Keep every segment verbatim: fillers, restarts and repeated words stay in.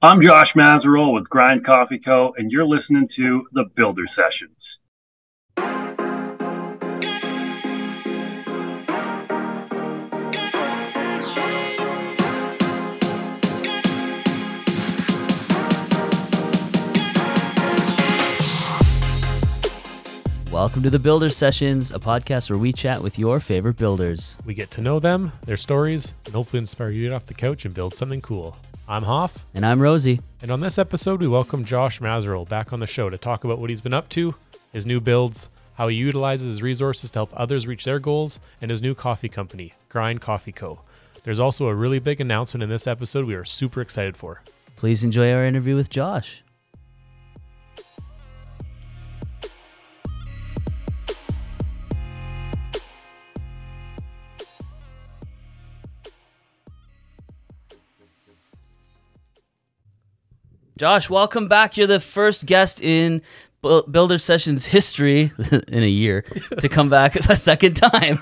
I'm Josh Mazerol with Grind Coffee Co., and you're listening to The Builder Sessions. Welcome to The Builder Sessions, a podcast where we chat with your favorite builders. We get to know them, their stories, and hopefully inspire you to get off the couch and build something cool. I'm Hoff. And I'm Rosie. And on this episode, we welcome Josh Mazerol back on the show to talk about what he's been up to, his new builds, how he utilizes his resources to help others reach their goals, and his new coffee company, Grind Coffee Co. There's also a really big announcement in this episode we are super excited for. Please enjoy our interview with Josh. Josh, welcome back. You're the first guest in Builder Sessions history in a year to come back a second time.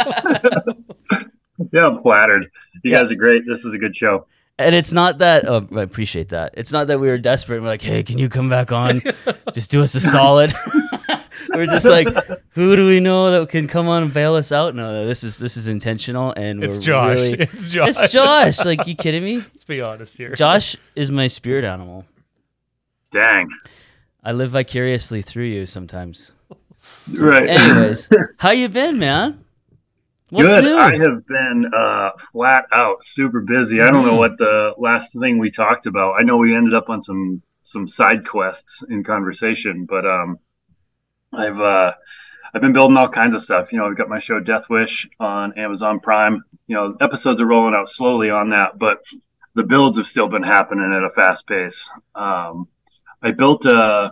Yeah, I'm flattered. You Yeah. guys are great. This is a good show. And it's not that, oh, I appreciate that. It's not that we were desperate and we're like, hey, can you come back on? Just do us a solid. We're just like, who do we know that can come on and bail us out? No, this is this is intentional. And It's we're Josh. Really, It's Josh. It's Josh. Like, you kidding me? Let's be honest here. Josh is my spirit animal. Dang. I live vicariously through you sometimes. Right. Anyways, how you been, man? What's Good. new? I have been uh, flat out super busy. I don't know Mm. what the last thing we talked about. I know we ended up on some some side quests in conversation, but um, I've uh, I've been building all kinds of stuff. You know, I've got my show Death Wish on Amazon Prime. You know, episodes are rolling out slowly on that, but the builds have still been happening at a fast pace. Um, I built a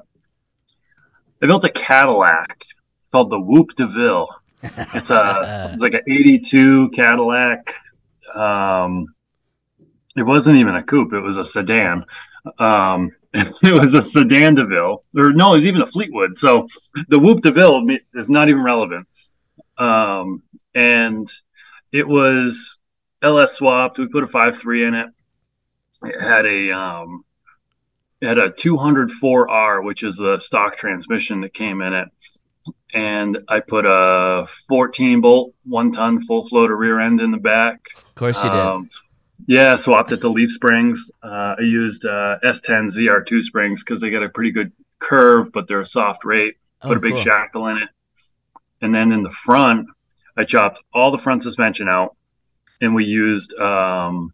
I built a Cadillac called the Whoop de Ville. It's a it's like an eighty-two Cadillac. Um, it wasn't even a coupe; it was a sedan. Um, it was a sedan de Ville, or no, it was even a Fleetwood. So the Whoop de Ville is not even relevant. Um, and it was L S swapped. We put a five three in it. It had a um, it had a two hundred four R, which is the stock transmission that came in it. And I put a fourteen bolt, one ton full floater rear end in the back. Of course you did. Um, yeah, swapped it to leaf springs. Uh, I used uh, S ten Z R two springs because they get a pretty good curve, but they're a soft rate. Put Oh, a big cool. shackle in it. And then in the front, I chopped all the front suspension out, and we used um,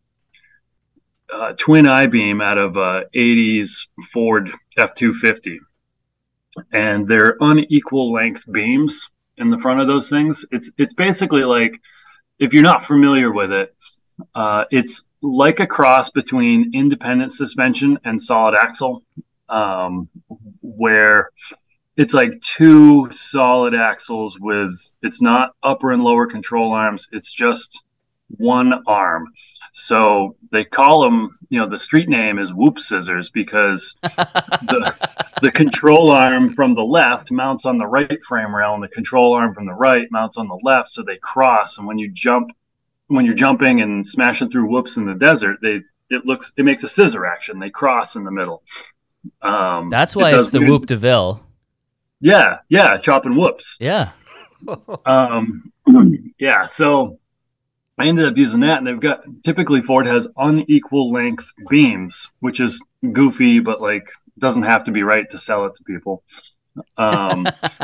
a twin I-beam out of uh, eighties Ford F two fifty. And they're unequal length beams in the front of those things. It's it's basically like, if you're not familiar with it, uh, it's like a cross between independent suspension and solid axle, um, where it's like two solid axles with, it's not upper and lower control arms. It's just one arm. So they call them, you know, the street name is Whoop Scissors because the the control arm from the left mounts on the right frame rail, and the control arm from the right mounts on the left. So they cross, and when you jump, when you're jumping and smashing through whoops in the desert, they it looks it makes a scissor action. They cross in the middle. Um, That's it why does it's the weird- Whoop de Ville. Yeah, yeah, chopping whoops. Yeah. Um, yeah, so I ended up using that, and they've got, typically Ford has unequal length beams, which is goofy, but like doesn't have to be right to sell it to people. Um,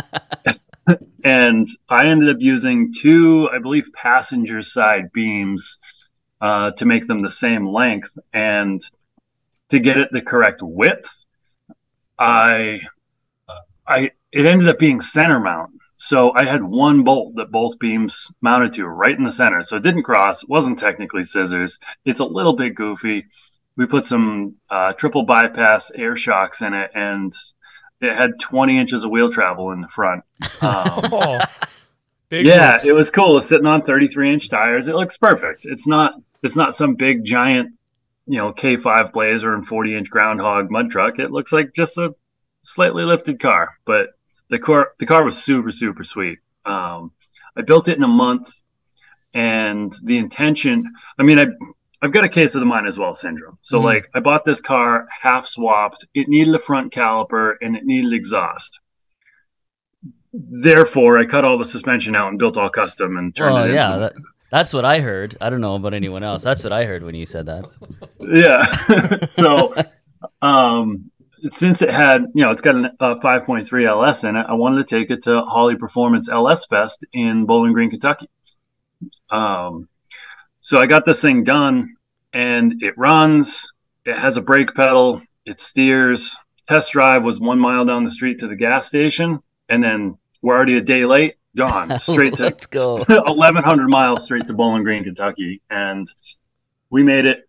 and I ended up using two, I believe, passenger side beams uh, to make them the same length, and to get it the correct width, I, I, it ended up being center mount. So I had one bolt that both beams mounted to right in the center. So it didn't cross. It wasn't technically scissors. It's a little bit goofy. We put some uh, triple bypass air shocks in it, and it had twenty inches of wheel travel in the front. Um, Oh, big yeah, whoops. it was cool. It's sitting on thirty-three inch tires. It looks perfect. It's not, it's not some big giant, you know, K five Blazer and forty inch groundhog mud truck. It looks like just a slightly lifted car, but the car, the car was super, super sweet. Um, I built it in a month, and the intention, I mean, I, I've got a case of the mine as well syndrome. So Mhm. like I bought this car half swapped. It needed a front caliper and it needed exhaust. Therefore, I cut all the suspension out and built all custom and turned Well, it into yeah, the that, that's what I heard. I don't know about anyone else. That's what I heard when you said that. yeah. So um, since it had, you know, it's got a five point three L S in it, I wanted to take it to Holly Performance L S Fest in Bowling Green, Kentucky. Um, so I got this thing done, and it runs. It has a brake pedal. It steers. Test drive was one mile down the street to the gas station, and then we're already a day late. Gone straight to Let's go. eleven hundred miles straight to Bowling Green, Kentucky, and we made it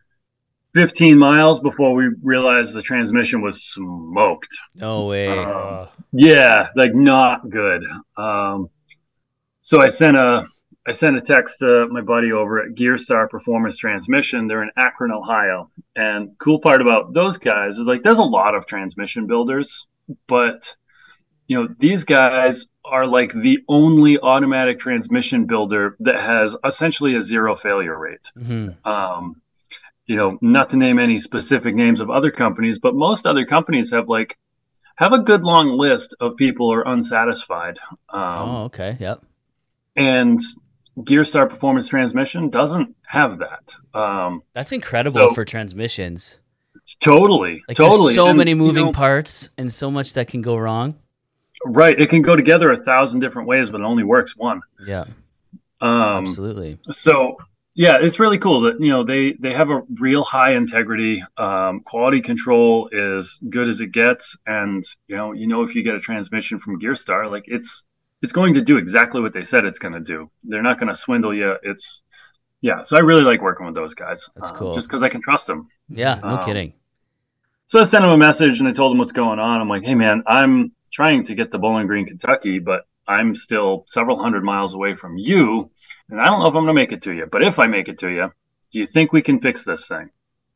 fifteen miles before we realized the transmission was smoked. No way. Uh, yeah, like not good. Um, so I sent a I sent a text to my buddy over at Gearstar Performance Transmission. They're in Akron, Ohio. And cool part about those guys is like there's a lot of transmission builders, but you know, these guys are like the only automatic transmission builder that has essentially a zero failure rate. Mm-hmm. Um, you know, not to name any specific names of other companies, but most other companies have like have a good long list of people who are unsatisfied. Um, Oh, okay. Yep. And Gearstar Performance Transmission doesn't have that. Um, That's incredible so- for transmissions. totally, Like totally. there's so And, many you moving know, parts and so much that can go wrong. right. It can go together a thousand different ways, but it only works one. Yeah, Um, absolutely. So yeah, it's really cool that, you know, they, they have a real high integrity. Um, quality control is good as it gets. And, you know, you know, if you get a transmission from Gearstar, like it's, it's going to do exactly what they said it's going to do. They're not going to swindle you. It's, yeah. So I really like working with those guys. That's um, cool. Just because I can trust them. Yeah, no um, kidding. So I sent him a message and I told him what's going on. I'm like, hey man, I'm trying to get to Bowling Green, Kentucky, but I'm still several hundred miles away from you, and I don't know if I'm going to make it to you. But if I make it to you, do you think we can fix this thing?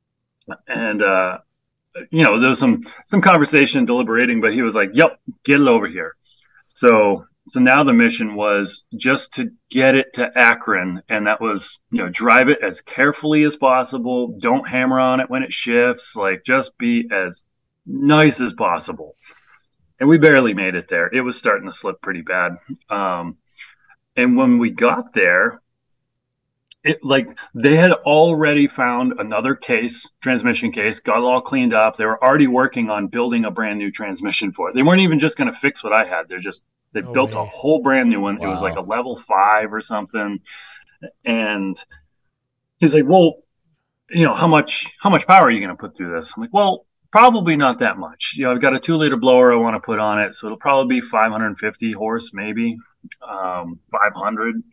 And uh, you know, there was some some conversation, deliberating, but he was like, "Yep, get it over here." So so now the mission was just to get it to Akron, and that was, you know, drive it as carefully as possible. Don't hammer on it when it shifts. Like, just be as nice as possible. And we barely made it there. It was starting to slip pretty bad. Um, and when we got there, it like they had already found another case, transmission case, got it all cleaned up. They were already working on building a brand new transmission for it. They weren't even just going to fix what I had. They're just they No built way. a whole brand new one. It was Wow. like a level five or something. And he's like, "Well, you know, how much how much power are you going to put through this?" I'm like, "Well, probably not that much. You know, I've got a two liter blower I want to put on it, so it'll probably be five hundred fifty horse, maybe um, five hundred."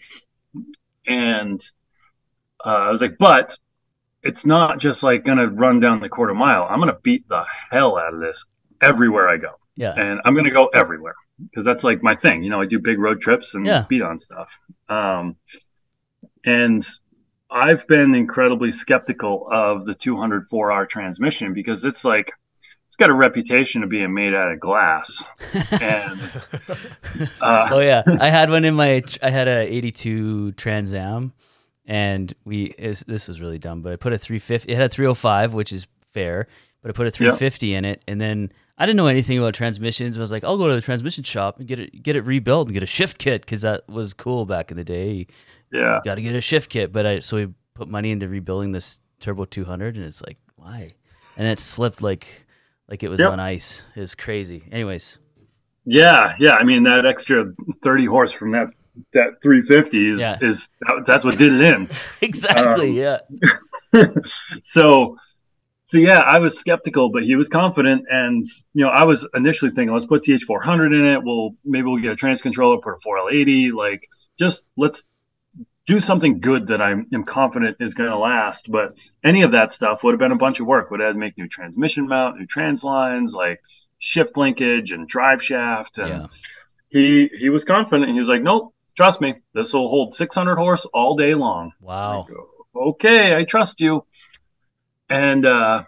And uh, I was like, "But it's not just like going to run down the quarter mile. I'm going to beat the hell out of this everywhere I go, Yeah, and I'm going to go everywhere because that's like my thing. You know, I do big road trips and Yeah. beat on stuff." Um, and I've been incredibly skeptical of the two hundred four R transmission because it's like it's got a reputation of being made out of glass. And uh, oh yeah, I had one in my. I had a eighty-two Trans Am, and we. It was, this was really dumb, but I put a three fifty. It had a three oh five, which is fair, but I put a three fifty in it, and then I didn't know anything about transmissions. I was like, I'll go to the transmission shop and get it, get it rebuilt and get a shift kit because that was cool back in the day. yeah, Got to get a shift kit, but I so we put money into rebuilding this Turbo two hundred, and it's like, why? And it slipped like like it was Yep. on ice. It was crazy. Anyways, yeah, yeah. I mean, that extra thirty horse from that that three fifty is, Yeah. is that's what did it in. exactly. Um, yeah. so so yeah, I was skeptical, but he was confident, and you know, I was initially thinking, let's put T H four hundred in it. Well, maybe we'll get a trans controller, put a four L eighty. Like, just let's do something good that I am confident is going to last. But any of that stuff would have been a bunch of work. Would have had to make new transmission mount, new trans lines, like shift linkage and drive shaft. And Yeah. he he was confident. He was like, nope, trust me, this will hold six hundred horse all day long. Wow. I go, okay, I trust you. And uh,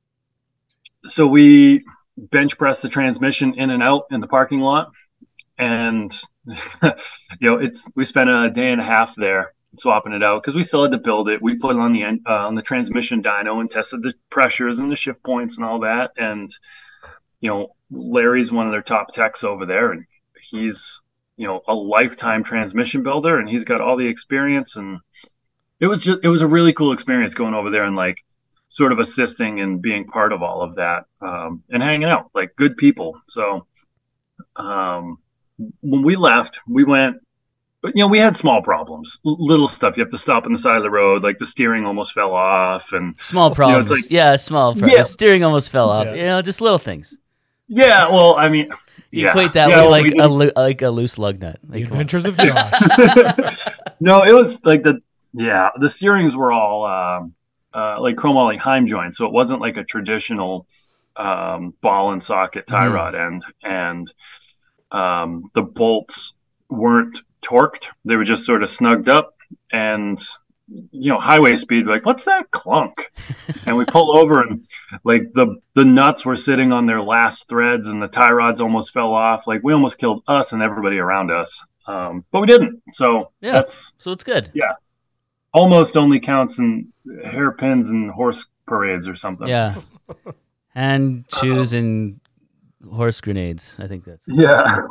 so we bench pressed the transmission in and out in the parking lot. And, you know, it's we spent a day and a half there. swapping it out because we still had to build it. We put it on the end, uh, on the transmission dyno and tested the pressures and the shift points and all that. And you know, Larry's one of their top techs over there, and he's you know a lifetime transmission builder, and he's got all the experience. And it was just it was a really cool experience going over there and like sort of assisting and being part of all of that, um, and hanging out like good people. So um, when we left, we went. You know, we had small problems, little stuff. You have to stop on the side of the road, like the steering almost fell off, and small problems. You know, it's like, yeah, small problems. Yeah. Steering almost fell off. Yeah. You know, just little things. Yeah, well, I mean, you yeah. equate that yeah, with like a lo- like a loose lug nut. Like, the Adventures of Josh. No, it was like the yeah, the steerings were all um, uh, like chromoly Heim joints, so it wasn't like a traditional um, ball and socket tie mm. rod end, and um, the bolts weren't torqued; they were just sort of snugged up, and you know, highway speed, like, what's that clunk? And we pull over, and like the the nuts were sitting on their last threads, and the tie rods almost fell off. Like, we almost killed us and everybody around us, um, but we didn't. So yeah, that's so it's good. Yeah, almost only counts in hairpins and horse parades or something. Yeah, and shoes uh, and horse grenades. I think that's yeah.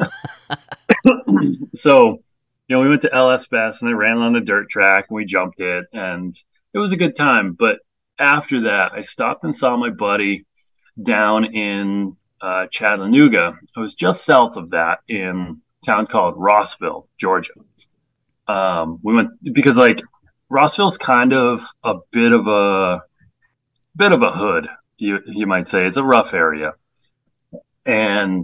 So. You know, we went to L S Fest and they ran on the dirt track and we jumped it and it was a good time. But after that, I stopped and saw my buddy down in uh, Chattanooga. I was just south of that in a town called Rossville, Georgia. Um, we went because like Rossville's kind of a bit of a bit of a hood, you you might say. It's a rough area. And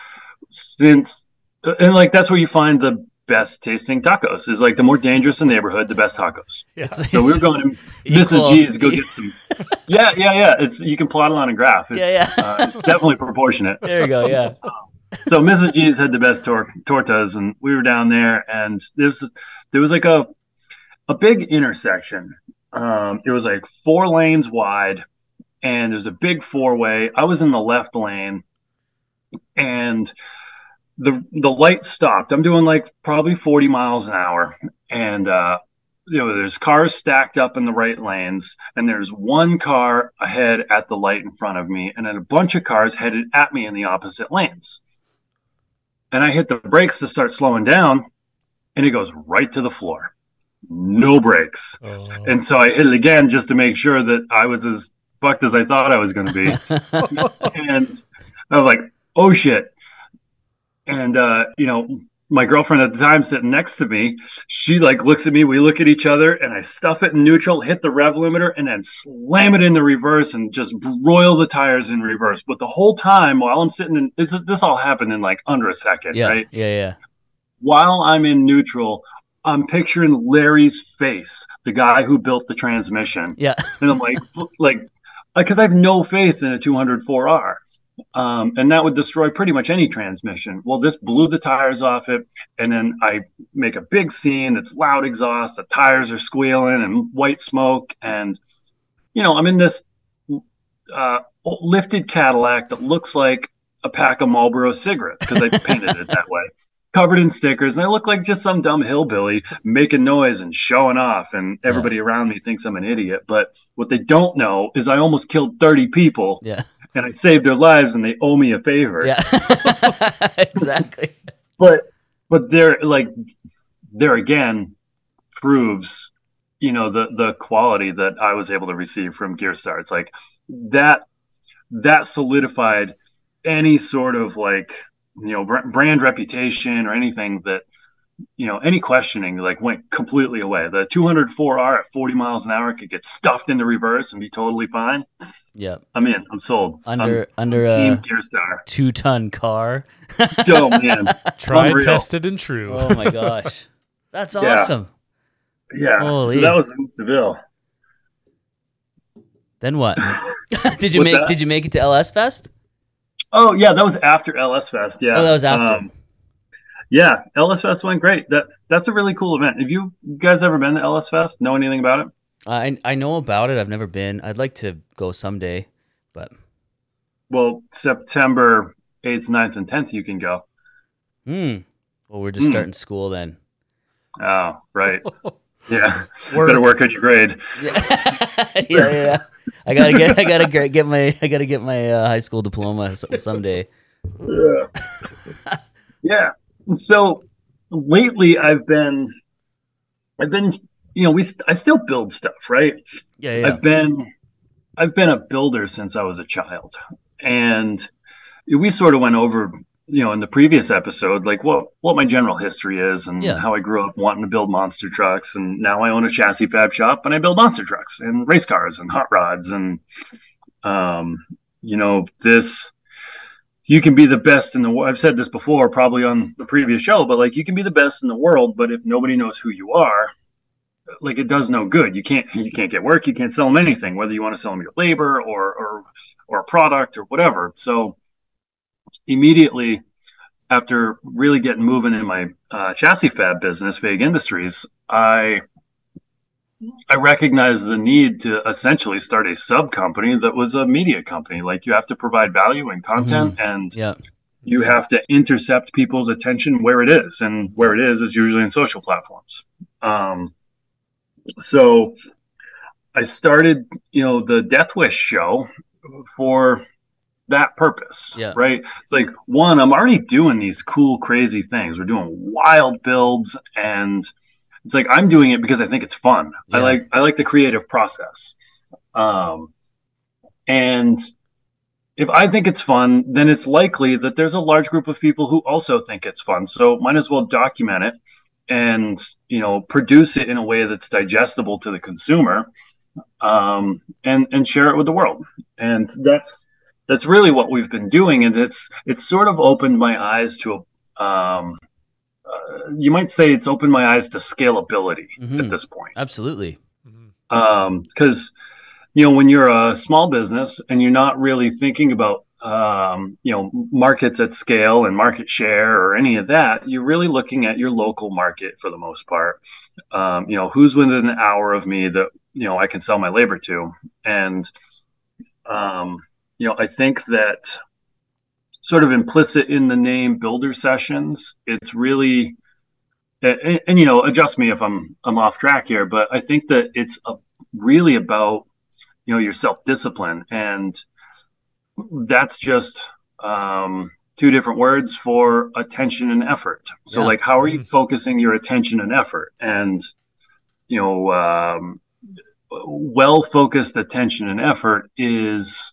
since and like that's where you find the best tasting tacos. Is like the more dangerous the neighborhood, the best tacos. Yeah. So we were going to Missus G's to go get some. Yeah, yeah, yeah. It's you can plot it on a graph. It's, yeah, yeah. uh, it's definitely proportionate. There you go. Yeah. So Missus G's had the best tor- tortas, and we were down there, and there was there was like a a big intersection. Um, it was like four lanes wide, and there's a big four way. I was in the left lane, and the the light stopped. I'm doing like probably forty miles an hour, and uh, you know, there's cars stacked up in the right lanes, and there's one car ahead at the light in front of me, and then a bunch of cars headed at me in the opposite lanes. And I hit the brakes to start slowing down, and it goes right to the floor. No brakes. Oh. And so I hit it again just to make sure that I was as fucked as I thought I was going to be. And I was like, oh shit. And, uh, you know, my girlfriend at the time sitting next to me, she like looks at me, we look at each other, and I stuff it in neutral, hit the rev limiter, and then slam it in the reverse and just broil the tires in reverse. But the whole time while I'm sitting in, this, this all happened in like under a second, yeah, right? Yeah, yeah. While I'm in neutral, I'm picturing Larry's face, the guy who built the transmission. Yeah. And I'm like, like, because I have no faith in a two hundred four R. Um, and that would destroy pretty much any transmission. Well, this blew the tires off it, and then I make a big scene. It's loud exhaust. The tires are squealing and white smoke. And, you know, I'm in this uh, lifted Cadillac that looks like a pack of Marlboro cigarettes because I painted it that way, covered in stickers. And I look like just some dumb hillbilly making noise and showing off. And everybody yeah. around me thinks I'm an idiot. But what they don't know is I almost killed thirty people. Yeah. And I saved their lives, and they owe me a favor. Yeah, exactly. But but there, like, there again proves, you know, the the quality that I was able to receive from Gearstar. It's like that that solidified any sort of like, you know, brand reputation or anything that, you know, any questioning like went completely away. The two hundred four R at forty miles an hour could get stuffed into reverse and be totally fine. Yeah, I'm in. I'm sold. Under I'm, under I'm a Gearstar. two ton car. Oh man, tried, Unreal. Tested, and true. Oh my gosh, that's awesome. Yeah, yeah. Holy. So that was the bill. Then what? did you make? That? Did you make it to L S Fest? Oh yeah, that was after L S Fest. Yeah. Oh, that was after. Um, yeah, L S Fest went great. That that's a really cool event. Have you guys ever been to L S Fest? Know anything about it? I I know about it. I've never been. I'd like to go someday, but well, September eighth, ninth, and tenth, you can go. Hmm. Well, we're just mm. starting school then. Oh, right. Yeah. Work. Better work on your grade. Yeah, yeah, yeah, yeah. I gotta get, I gotta get get my, I gotta get my uh, high school diploma some- someday. Yeah. Yeah. And so lately I've been, I've been, you know, we, I still build stuff, right? Yeah, yeah. I've been, I've been a builder since I was a child. And we sort of went over, you know, in the previous episode, like what, what my general history is and Yeah. how I grew up wanting to build monster trucks. And now I own a chassis fab shop and I build monster trucks and race cars and hot rods. And, um, you know, this, you can be the best in the world. I've said this before, probably on the previous show, but like you can be the best in the world, but if nobody knows who you are, like it does no good. You can't you can't get work. You can't sell them anything, whether you want to sell them your labor or or or a product or whatever. So immediately after really getting moving in my uh, chassis fab business, Vague Industries, I I recognized the need to essentially start a sub company that was a media company. Like you have to provide value and content, Mhm. and Yeah. you have to intercept people's attention where it is, and where it is is usually in social platforms. Um, so I started, you know, the Death Wish show for that purpose, Yeah. right? It's like, one, I'm already doing these cool, crazy things. We're doing wild builds, and it's like I'm doing it because I think it's fun. I Yeah. like I like the creative process. Um, and if I think it's fun, then it's likely that there's a large group of people who also think it's fun. So might as well document it and, you know, produce it in a way that's digestible to the consumer, um, and and share it with the world. And that's that's really what we've been doing. And it's it's sort of opened my eyes to a, um, uh, you might say it's opened my eyes to scalability Mhm. at this point. Absolutely. Mhm. Um, because you know, when you're a small business and you're not really thinking about, um, you know, markets at scale and market share or any of that, you're really looking at your local market for the most part. Um, you know, who's within an hour of me that, you know, I can sell my labor to. And, um, you know, I think that sort of implicit in the name Builder Sessions, it's really, and, and you know, adjust me if I'm I'm off track here, but I think that it's a, really about, you know, your self-discipline, and that's just um, two different words for attention and effort. So Yeah. like, how are you Mhm. focusing your attention and effort? And, you know, um, well-focused attention and effort is,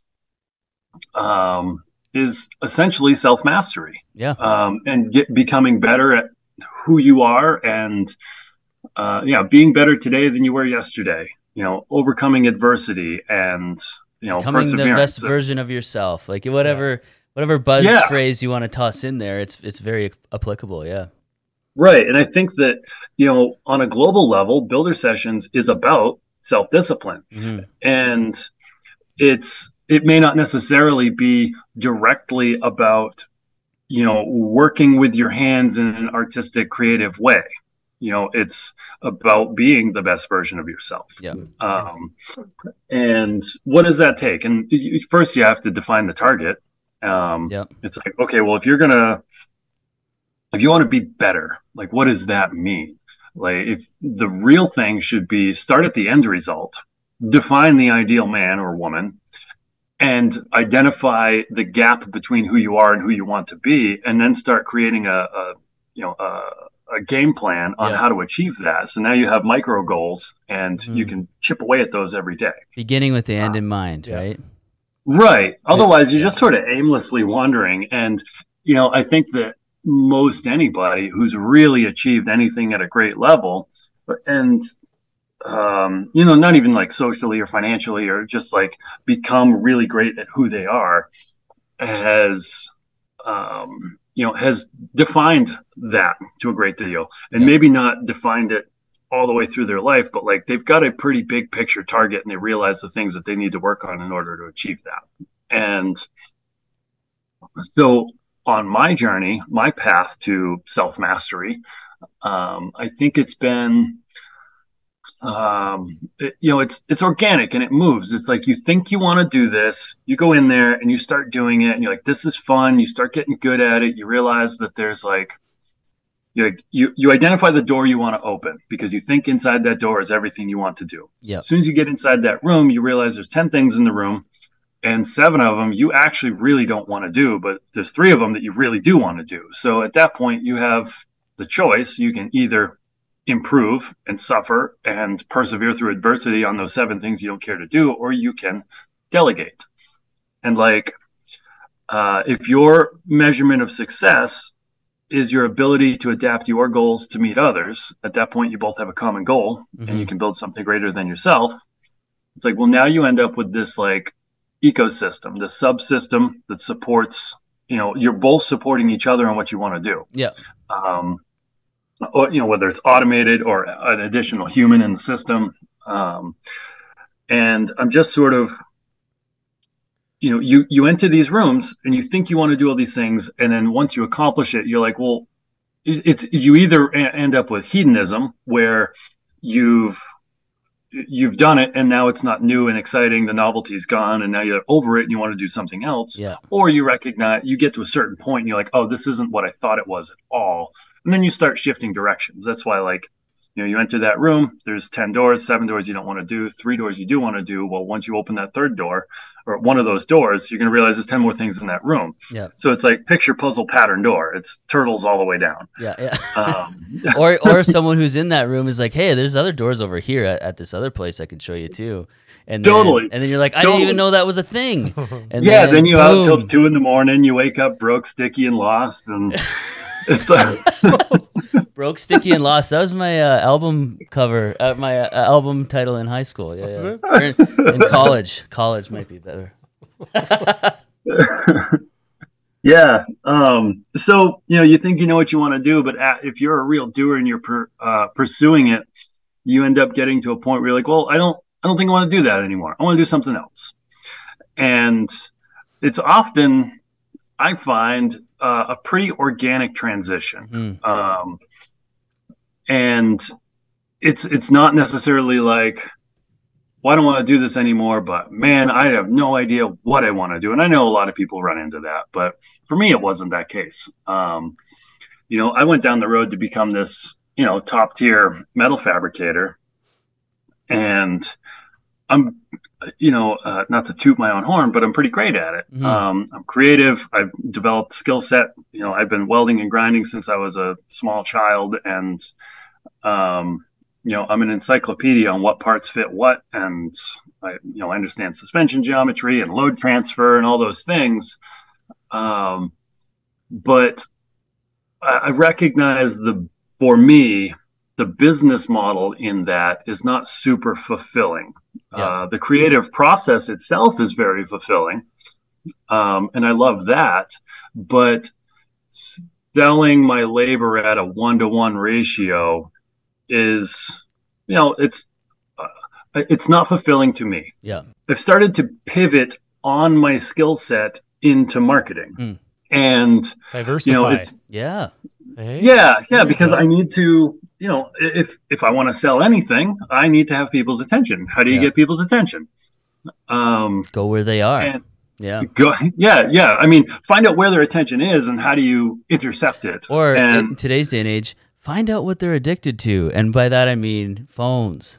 um, is essentially self-mastery, Yeah. um, and get becoming better at who you are, and, uh, yeah, being better today than you were yesterday, you know, overcoming adversity and, you know, Becoming the perseverance. best version of yourself. Like whatever, whatever buzz Yeah. phrase you want to toss in there, it's it's very applicable. Yeah. Right. And I think that, you know, on a global level, Builder Sessions is about self-discipline. hmm And it's, it may not necessarily be directly about, you know, working with your hands in an artistic, creative way. You know, it's about being the best version of yourself. Yeah. Um, and what does that take? And y- first, you have to define the target. Um, Yeah. It's like, okay, well, if you're gonna, if you want to be better, like, what does that mean? Like, if the real thing should be start at the end result, define the ideal man or woman, and identify the gap between who you are and who you want to be, and then start creating a, a you know, a, a game plan on Yeah. how to achieve that. So now you have micro goals, and Mhm. you can chip away at those every day. Beginning with the end in mind, Yeah. right? Right. Otherwise, you're Yeah. just sort of aimlessly wandering. And, you know, I think that most anybody who's really achieved anything at a great level, and, um, you know, not even like socially or financially, or just like become really great at who they are, has, um, you know, has defined that to a great deal. And Yeah. maybe not defined it all the way through their life, but like they've got a pretty big picture target, and they realize the things that they need to work on in order to achieve that. And so on my journey, my path to self-mastery, um, I think it's been, um, it, you know, it's, it's organic and it moves. It's like, you think you want to do this, you go in there and you start doing it, and you're like, this is fun. You start getting good at it. You realize that there's like, you you you identify the door you want to open because you think inside that door is everything you want to do. Yeah. As soon as you get inside that room, you realize there's ten things in the room, and seven of them you actually really don't want to do, but there's three of them that you really do want to do. So at that point, you have the choice. You can either improve and suffer and persevere through adversity on those seven things you don't care to do, or you can delegate. And like, uh, if your measurement of success is your ability to adapt your goals to meet others, at that point you both have a common goal, mm-hmm. and you can build something greater than yourself. It's like, well, now you end up with this like ecosystem, the subsystem that supports, you know, you're both supporting each other on what you want to do. Yeah. Um, or, you know, whether it's automated or an additional human in the system. Um, and I'm just sort of, you know, you, you enter these rooms and you think you want to do all these things. And then once you accomplish it, you're like, well, it's, you either end up with hedonism where you've, you've done it and now it's not new and exciting. The novelty's gone and now you're over it and you want to do something else. Yeah. Or you recognize, you get to a certain point and you're like, oh, this isn't what I thought it was at all. And then you start shifting directions. That's why, like, you know, you enter that room, there's ten doors, seven doors you don't want to do, three doors you do want to do. Well, once you open that third door or one of those doors, you're going to realize there's ten more things in that room. Yeah. So it's like picture puzzle pattern door. It's turtles all the way down. Yeah. Yeah. Um, or, or someone who's in that room is like, hey, there's other doors over here at, at this other place I can show you too. And then, totally. And then you're like, I totally. didn't even know that was a thing. And yeah. Then, then you boom. out till two in the morning, you wake up broke, sticky, and lost. And it's like, Broke, Sticky, and Lost. That was my uh, album cover, uh, my uh, album title in high school. Yeah, yeah. In, in college. College might be better. yeah. Um, so, you know, you think you know what you want to do, but at, if you're a real doer and you're per, uh, pursuing it, you end up getting to a point where you're like, well, I don't, I don't think I want to do that anymore. I want to do something else. And it's often, I find, uh, a pretty organic transition. Mm. Um, and it's, it's not necessarily like, well, I don't want to do this anymore, but man, I have no idea what I want to do. And I know a lot of people run into that, but for me, it wasn't that case. Um, you know, I went down the road to become this, you know, top tier metal fabricator. And I'm, you know, uh, not to toot my own horn, but I'm pretty great at it. Mm-hmm. Um, I'm creative. I've developed skill set. You know, I've been welding and grinding since I was a small child. And, um, you know, I'm an encyclopedia on what parts fit what. And I, you know, I understand suspension geometry and load transfer and all those things. Um, but I, I recognize the, for me, the business model in that is not super fulfilling. Yeah. Uh, the creative process itself is very fulfilling. Um, and I love that, but selling my labor at a one-to-one ratio is, you know, it's, uh, it's not fulfilling to me. Yeah. I've started to pivot on my skill set into marketing. Mm. And diversify. You know, it's, yeah. Hey, yeah. Yeah. Because I need to, you know, if, if I want to sell anything, I need to have people's attention. How do you yeah. get people's attention? Um, go where they are. Yeah. Go, yeah. Yeah. I mean, find out where their attention is and how do you intercept it? Or and, in today's day and age, find out what they're addicted to. And by that, I mean phones.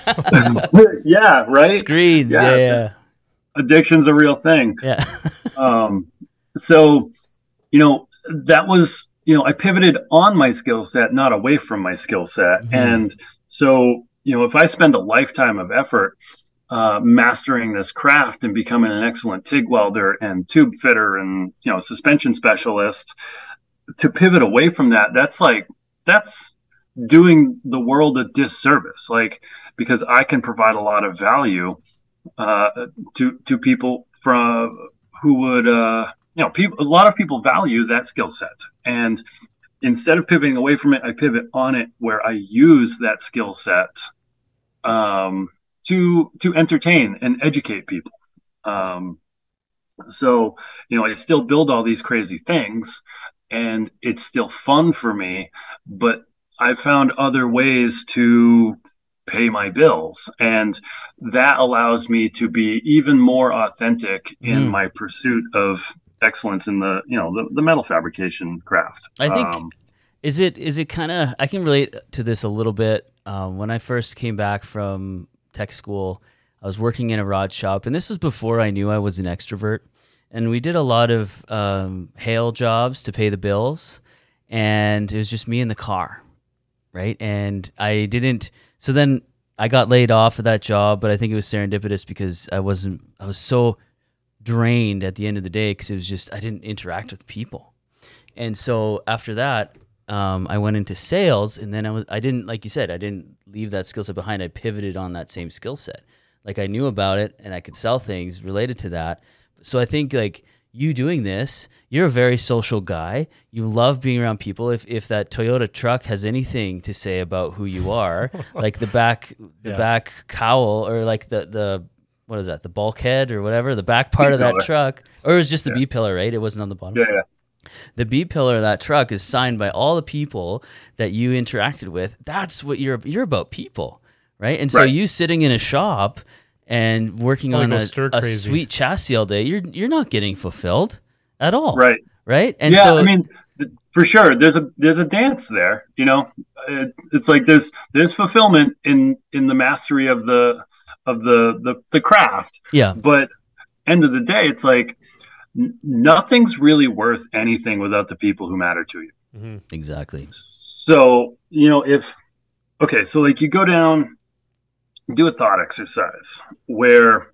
yeah. Right. Screens. Yeah. yeah, yeah. Addiction's a real thing. Yeah. um, so, you know, that was, you know, I pivoted on my skill set, not away from my skill set. Mm-hmm. And so, you know, if I spend a lifetime of effort uh, mastering this craft and becoming an excellent TIG welder and tube fitter and, you know, suspension specialist, to pivot away from that, that's like, that's doing the world a disservice. Like, because I can provide a lot of value uh, to, to people from who would, uh, you know, people, a lot of people value that skill set. And instead of pivoting away from it, I pivot on it where I use that skill set um, to, to entertain and educate people. Um, so, you know, I still build all these crazy things and it's still fun for me, but I found other ways to pay my bills. And that allows me to be even more authentic mm. in my pursuit of excellence in the, you know, the, the metal fabrication craft. I think um, Is it is it kind of, I can relate to this a little bit. Um, when I first came back from tech school, I was working in a rod shop, and this was before I knew I was an extrovert. And we did a lot of um, hail jobs to pay the bills, and it was just me in the car, right? And I didn't. So then I got laid off of that job, but I think it was serendipitous because I wasn't. I was so drained at the end of the day because it was just I didn't interact with people. And so after that, um, I went into sales, and then I was. I didn't, like you said, I didn't leave that skill set behind. I pivoted on that same skill set. Like I knew about it, and I could sell things related to that. So I think like you doing this, you're a very social guy. You love being around people. If if that Toyota truck has anything to say about who you are, like the back the yeah. back cowl or like the the what is that, the bulkhead or whatever, the back part B of that pillar. Truck, or it was just the yeah. B pillar, right? It wasn't on the bottom. Yeah, yeah. The B pillar of that truck is signed by all the people that you interacted with. That's what you're you're about, people, right? And so right. you sitting in a shop and working on a, a sweet chassis all day, you're you're not getting fulfilled at all, right? Right? And yeah, so, I mean, th- for sure, there's a there's a dance there. You know, it, it's like there's there's fulfillment in in the mastery of the of the the, the craft. Yeah. But end of the day, it's like n- nothing's really worth anything without the people who matter to you. Mm-hmm. Exactly. So you know, if okay, so like you go down. Do a thought exercise where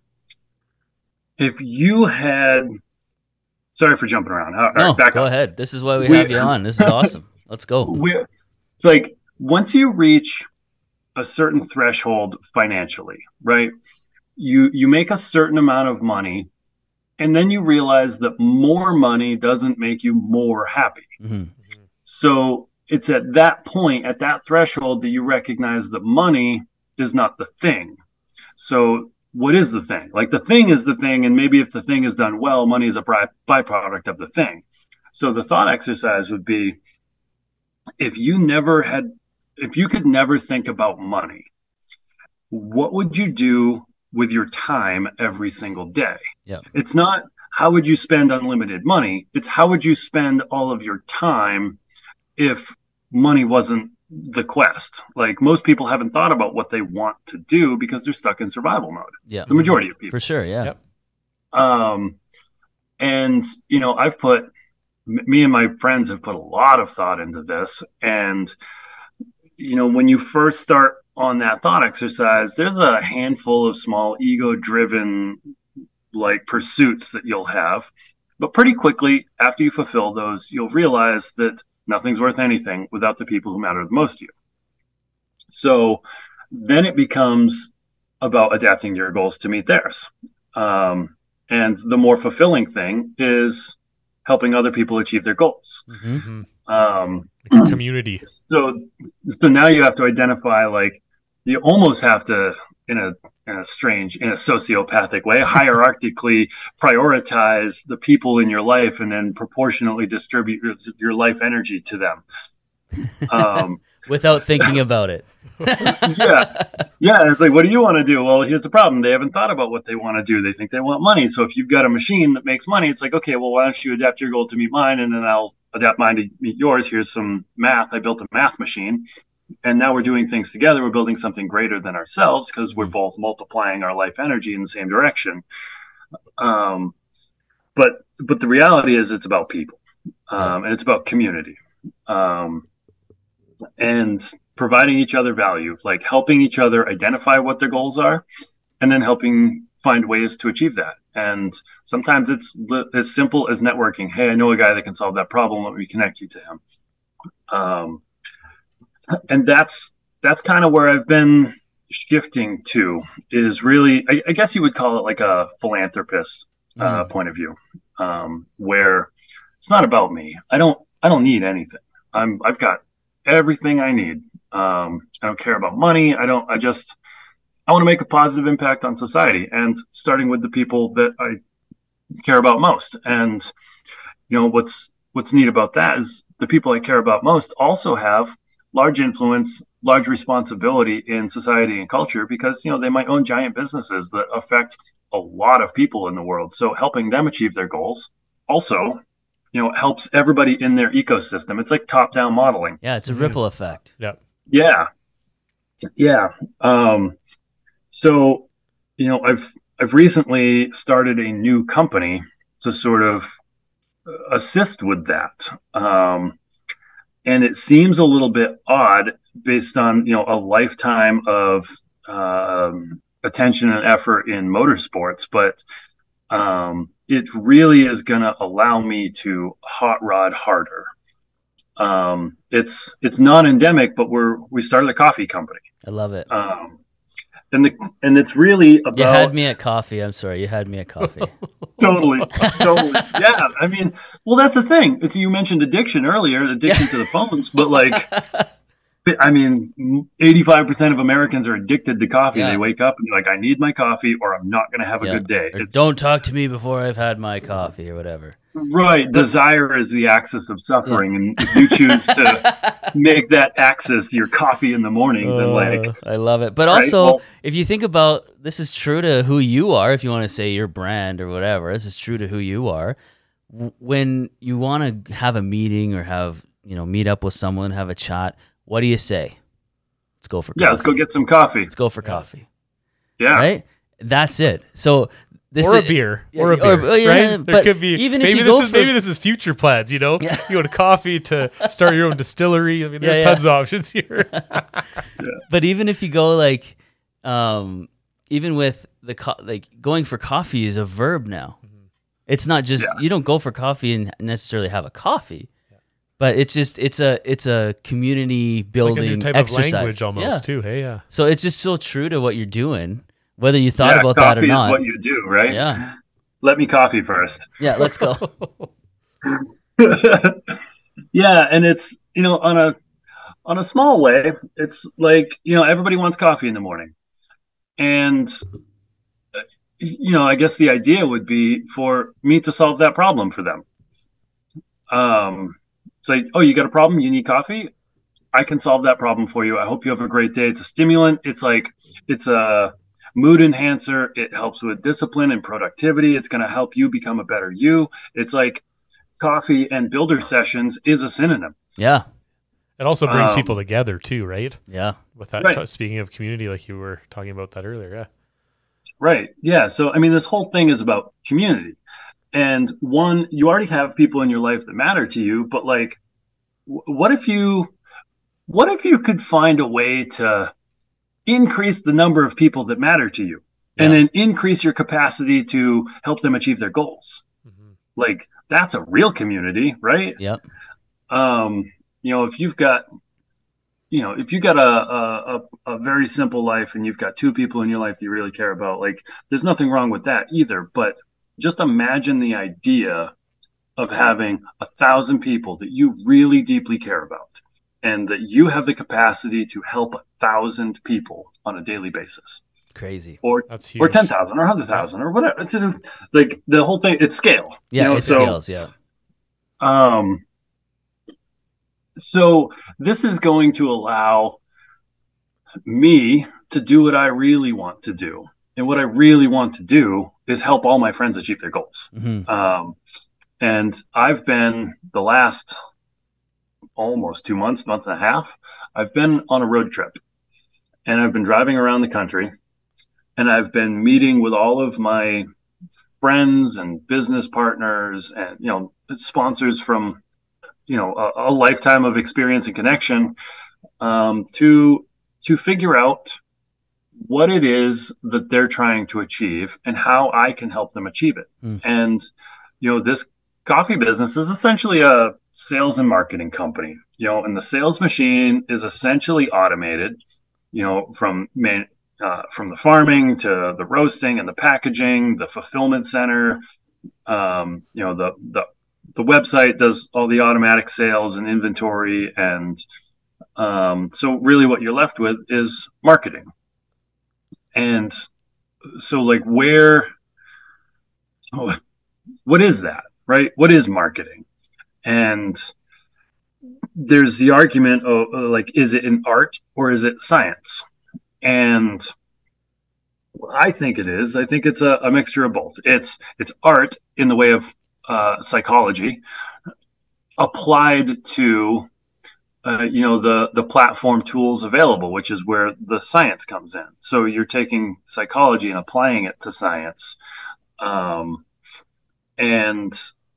if you had, sorry for jumping around. All no, right, back go up. ahead. This is why we, we have you on. This is awesome. Let's go. We're, it's like once you reach a certain threshold financially, right? You you make a certain amount of money, and then you realize that more money doesn't make you more happy. Mm-hmm. So it's at that point, at that threshold, that you recognize that money is not the thing. So what is the thing? Like the thing is the thing, and maybe if the thing is done well, money is a by- byproduct of the thing. So the thought exercise would be, if you never had, if you could never think about money, what would you do with your time every single day? Yeah. It's not how would you spend unlimited money, it's how would you spend all of your time if money wasn't the quest. Like most people haven't thought about what they want to do because they're stuck in survival mode. Yeah. The majority of people. For sure. Yeah. Yep. Um, and you know, I've put, m- me and my friends have put a lot of thought into this. And, you know, when you first start on that thought exercise, there's a handful of small ego driven like pursuits that you'll have, but pretty quickly after you fulfill those, you'll realize that nothing's worth anything without the people who matter the most to you. So then it becomes about adapting your goals to meet theirs. Um, and the more fulfilling thing is helping other people achieve their goals. Mm-hmm. Um, like a community. So, so now you have to identify, like, you almost have to, in a in a strange, in a sociopathic way, hierarchically prioritize the people in your life and then proportionately distribute your, your life energy to them. Um, Without thinking about it. yeah. Yeah. It's like, what do you want to do? Well, here's the problem. They haven't thought about what they want to do. They think they want money. So if you've got a machine that makes money, it's like, okay, well, why don't you adapt your goal to meet mine? And then I'll adapt mine to meet yours. Here's some math. I built a math machine. And now we're doing things together. We're building something greater than ourselves because we're both multiplying our life energy in the same direction. Um, but but the reality is it's about people, um, and it's about community, um, and providing each other value, like helping each other identify what their goals are, and then helping find ways to achieve that. And sometimes it's li- as simple as networking. Hey, I know a guy that can solve that problem. Let me connect you to him. Um, And that's that's kind of where I've been shifting to, is really, I, I guess you would call it like a philanthropist uh, mm. point of view, um, where it's not about me. I don't I don't need anything. I'm I've got everything I need. Um, I don't care about money. I don't. I just I want to make a positive impact on society, and starting with the people that I care about most. And you know what's what's neat about that is the people I care about most also have large influence, large responsibility in society and culture, because, you know, they might own giant businesses that affect a lot of people in the world. So helping them achieve their goals also you know, helps everybody in their ecosystem. It's like top-down modeling. Yeah, it's a Mhm. ripple effect. Yeah. Yeah. Yeah. Um, so, you know, I've I've recently started a new company to sort of assist with that. Um, and it seems a little bit odd based on, you know, a lifetime of um, attention and effort in motorsports, but um, it really is going to allow me to hot rod harder. Um, it's it's non-endemic, but we're we started a coffee company. I love it. Um, and the and it's really about You had me at coffee. I'm sorry, you had me at coffee. totally, totally. Yeah, I mean, well, that's the thing. It's you mentioned addiction earlier, addiction to the phones, but like, I mean, eighty-five percent of Americans are addicted to coffee. Yeah. They wake up and they're like, I need my coffee, or I'm not going to have a Yeah. good day. Or It's don't talk to me before I've had my coffee or whatever. right. Desire is the axis of suffering, and if you choose to make that axis your coffee in the morning, then like, Uh, I love it. But right, also, well- if you think about this is true to who you are, if you want to say your brand or whatever, this is true to who you are. W- When you want to have a meeting or have, you know, meet up with someone, have a chat, what do you say? Let's go for coffee. yeah, let's go get some coffee. Let's go for coffee. Yeah, Right? That's it. So this or is a beer, yeah, or a or- beer, oh, yeah, right? There but could be even if maybe you this go is for- maybe this is future plans. You know, Yeah. you go to coffee to start your own distillery. I mean, there's Yeah, yeah. tons of options here. But even if you go like, um, even with the co- like going for coffee is a verb now. It's not just Yeah. you don't go for coffee and necessarily have a coffee, but it's just it's a it's a community Like building a new type exercise. of language almost Yeah. too. Hey, yeah. So it's just so true to what you're doing, whether you thought yeah, about coffee that or is not. what you do, right? Yeah, Let me coffee first. yeah. Let's go. Yeah, and it's you know on a on a small way, it's like you know everybody wants coffee in the morning, and uh, you know I guess the idea would be for me to solve that problem for them. Um, it's like, oh, you got a problem? You need coffee? I can solve that problem for you. I hope you have a great day. It's a stimulant. It's like it's a mood enhancer. It helps with discipline and productivity. It's going to help you become a better you. It's like coffee and builder sessions is a synonym. Yeah, It also brings Um, people together too, right? yeah. With that, Right. t- speaking of community, like you were talking about that earlier, yeah. Right. Yeah. So, I mean, this whole thing is about community. And one, you already have people in your life that matter to you, but like, wh- what if you, what if you could find a way to increase the number of people that matter to you and Yeah. then increase your capacity to help them achieve their goals? Mhm. Like, that's a real community, right? Yep. Um, you know, if you've got, you know, if you got a, a a a very simple life and you've got two people in your life that you really care about, like there's nothing wrong with that either. But just imagine the idea of having a thousand people that you really deeply care about, and that you have the capacity to help a thousand people on a daily basis, Crazy. or That's huge. or ten thousand, or hundred thousand, or whatever. It's just, like the whole thing, it's scale. Yeah, you know? it so, scales. Yeah. Um, so this is going to allow me to do what I really want to do. And what I really want to do is help all my friends achieve their goals. hmm Um, and I've been the last almost two months, month and a half, I've been on a road trip, and I've been driving around the country, and I've been meeting with all of my friends and business partners and, you know, sponsors from, you know, a, a lifetime of experience and connection, um, to, to figure out what it is that they're trying to achieve and how I can help them achieve it. Mm. And, you know, this coffee business is essentially a sales and marketing company, you know, and the sales machine is essentially automated, you know, from man, uh, from the farming to the roasting and the packaging, the fulfillment center, um, you know, the, the, the website does all the automatic sales and inventory. And um, so really what you're left with is marketing. And so like where, oh, what is that, right? What is marketing? And there's the argument of uh, like, is it an art or is it science? And I think it is. I think it's a, a mixture of both. It's it's art in the way of uh, psychology, applied to uh, you know the the platform tools available, which is where the science comes in. So you're taking psychology and applying it to science, um, and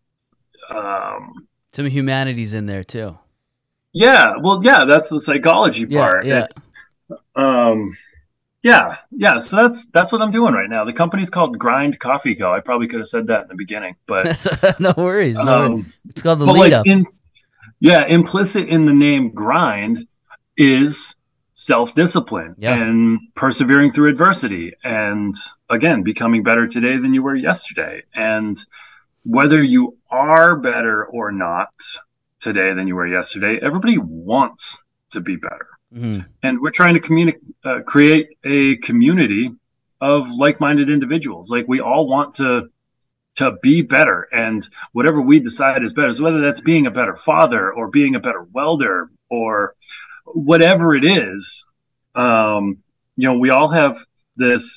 um, some humanities in there too. Yeah, well, yeah, that's the psychology part. Yeah, yeah. It's um, yeah, yeah. So that's that's what I'm doing right now. The company's called Grind Coffee Co. I probably could have said that in the beginning, but no worries. No um, worries. It's called the but lead like up. in yeah, implicit in the name grind is self-discipline Yeah. and persevering through adversity, and again, becoming better today than you were yesterday. And whether you are better or not today than you were yesterday, everybody wants to be better. Mm-hmm. And we're trying to communi- uh, create a community of like-minded individuals. Like, we all want to to be better, and whatever we decide is better. So whether that's being a better father or being a better welder or whatever it is, um, you know, we all have this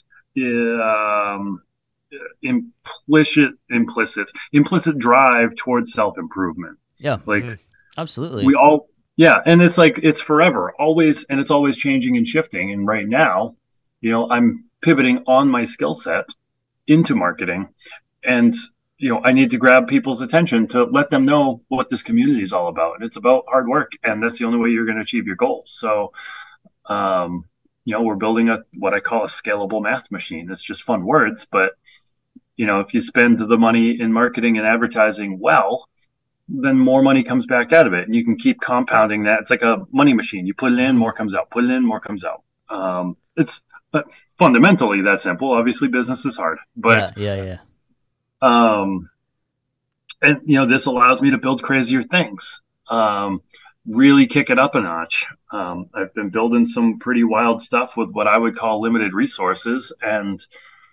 um, implicit, implicit, implicit drive towards self-improvement. Yeah, like mm-hmm. Absolutely. We all, yeah, and it's like it's forever, always, and it's always changing and shifting. And right now, you know, I'm pivoting on my skill set into marketing. And, you know, I need to grab people's attention to let them know what this community is all about. And it's about hard work. And that's the only way you're going to achieve your goals. So, um, you know, we're building a, what I call a scalable math machine. It's just fun words. But, you know, if you spend the money in marketing and advertising well, then more money comes back out of it. And you can keep compounding that. It's like a money machine. You put it in, more comes out. Put it in, more comes out. Um, it's uh, fundamentally that simple. Obviously, business is hard. But yeah, yeah, yeah. Um, and you know, this allows me to build crazier things, um, really kick it up a notch. Um, I've been building some pretty wild stuff with what I would call limited resources, and,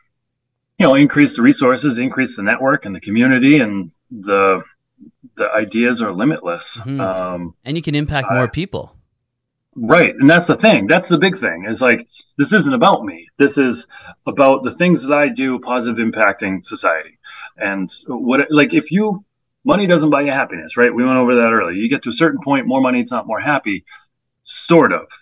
you know, increase the resources, increase the network and the community, and the, the ideas are limitless. Mm-hmm. Um, and you can impact more people. Right. And that's the thing. That's the big thing, is like, this isn't about me. This is about the things that I do, positive impacting society. And what, like, if you, money doesn't buy you happiness, right? We went over that earlier. You get to a certain point, more money, it's not more happy, sort of.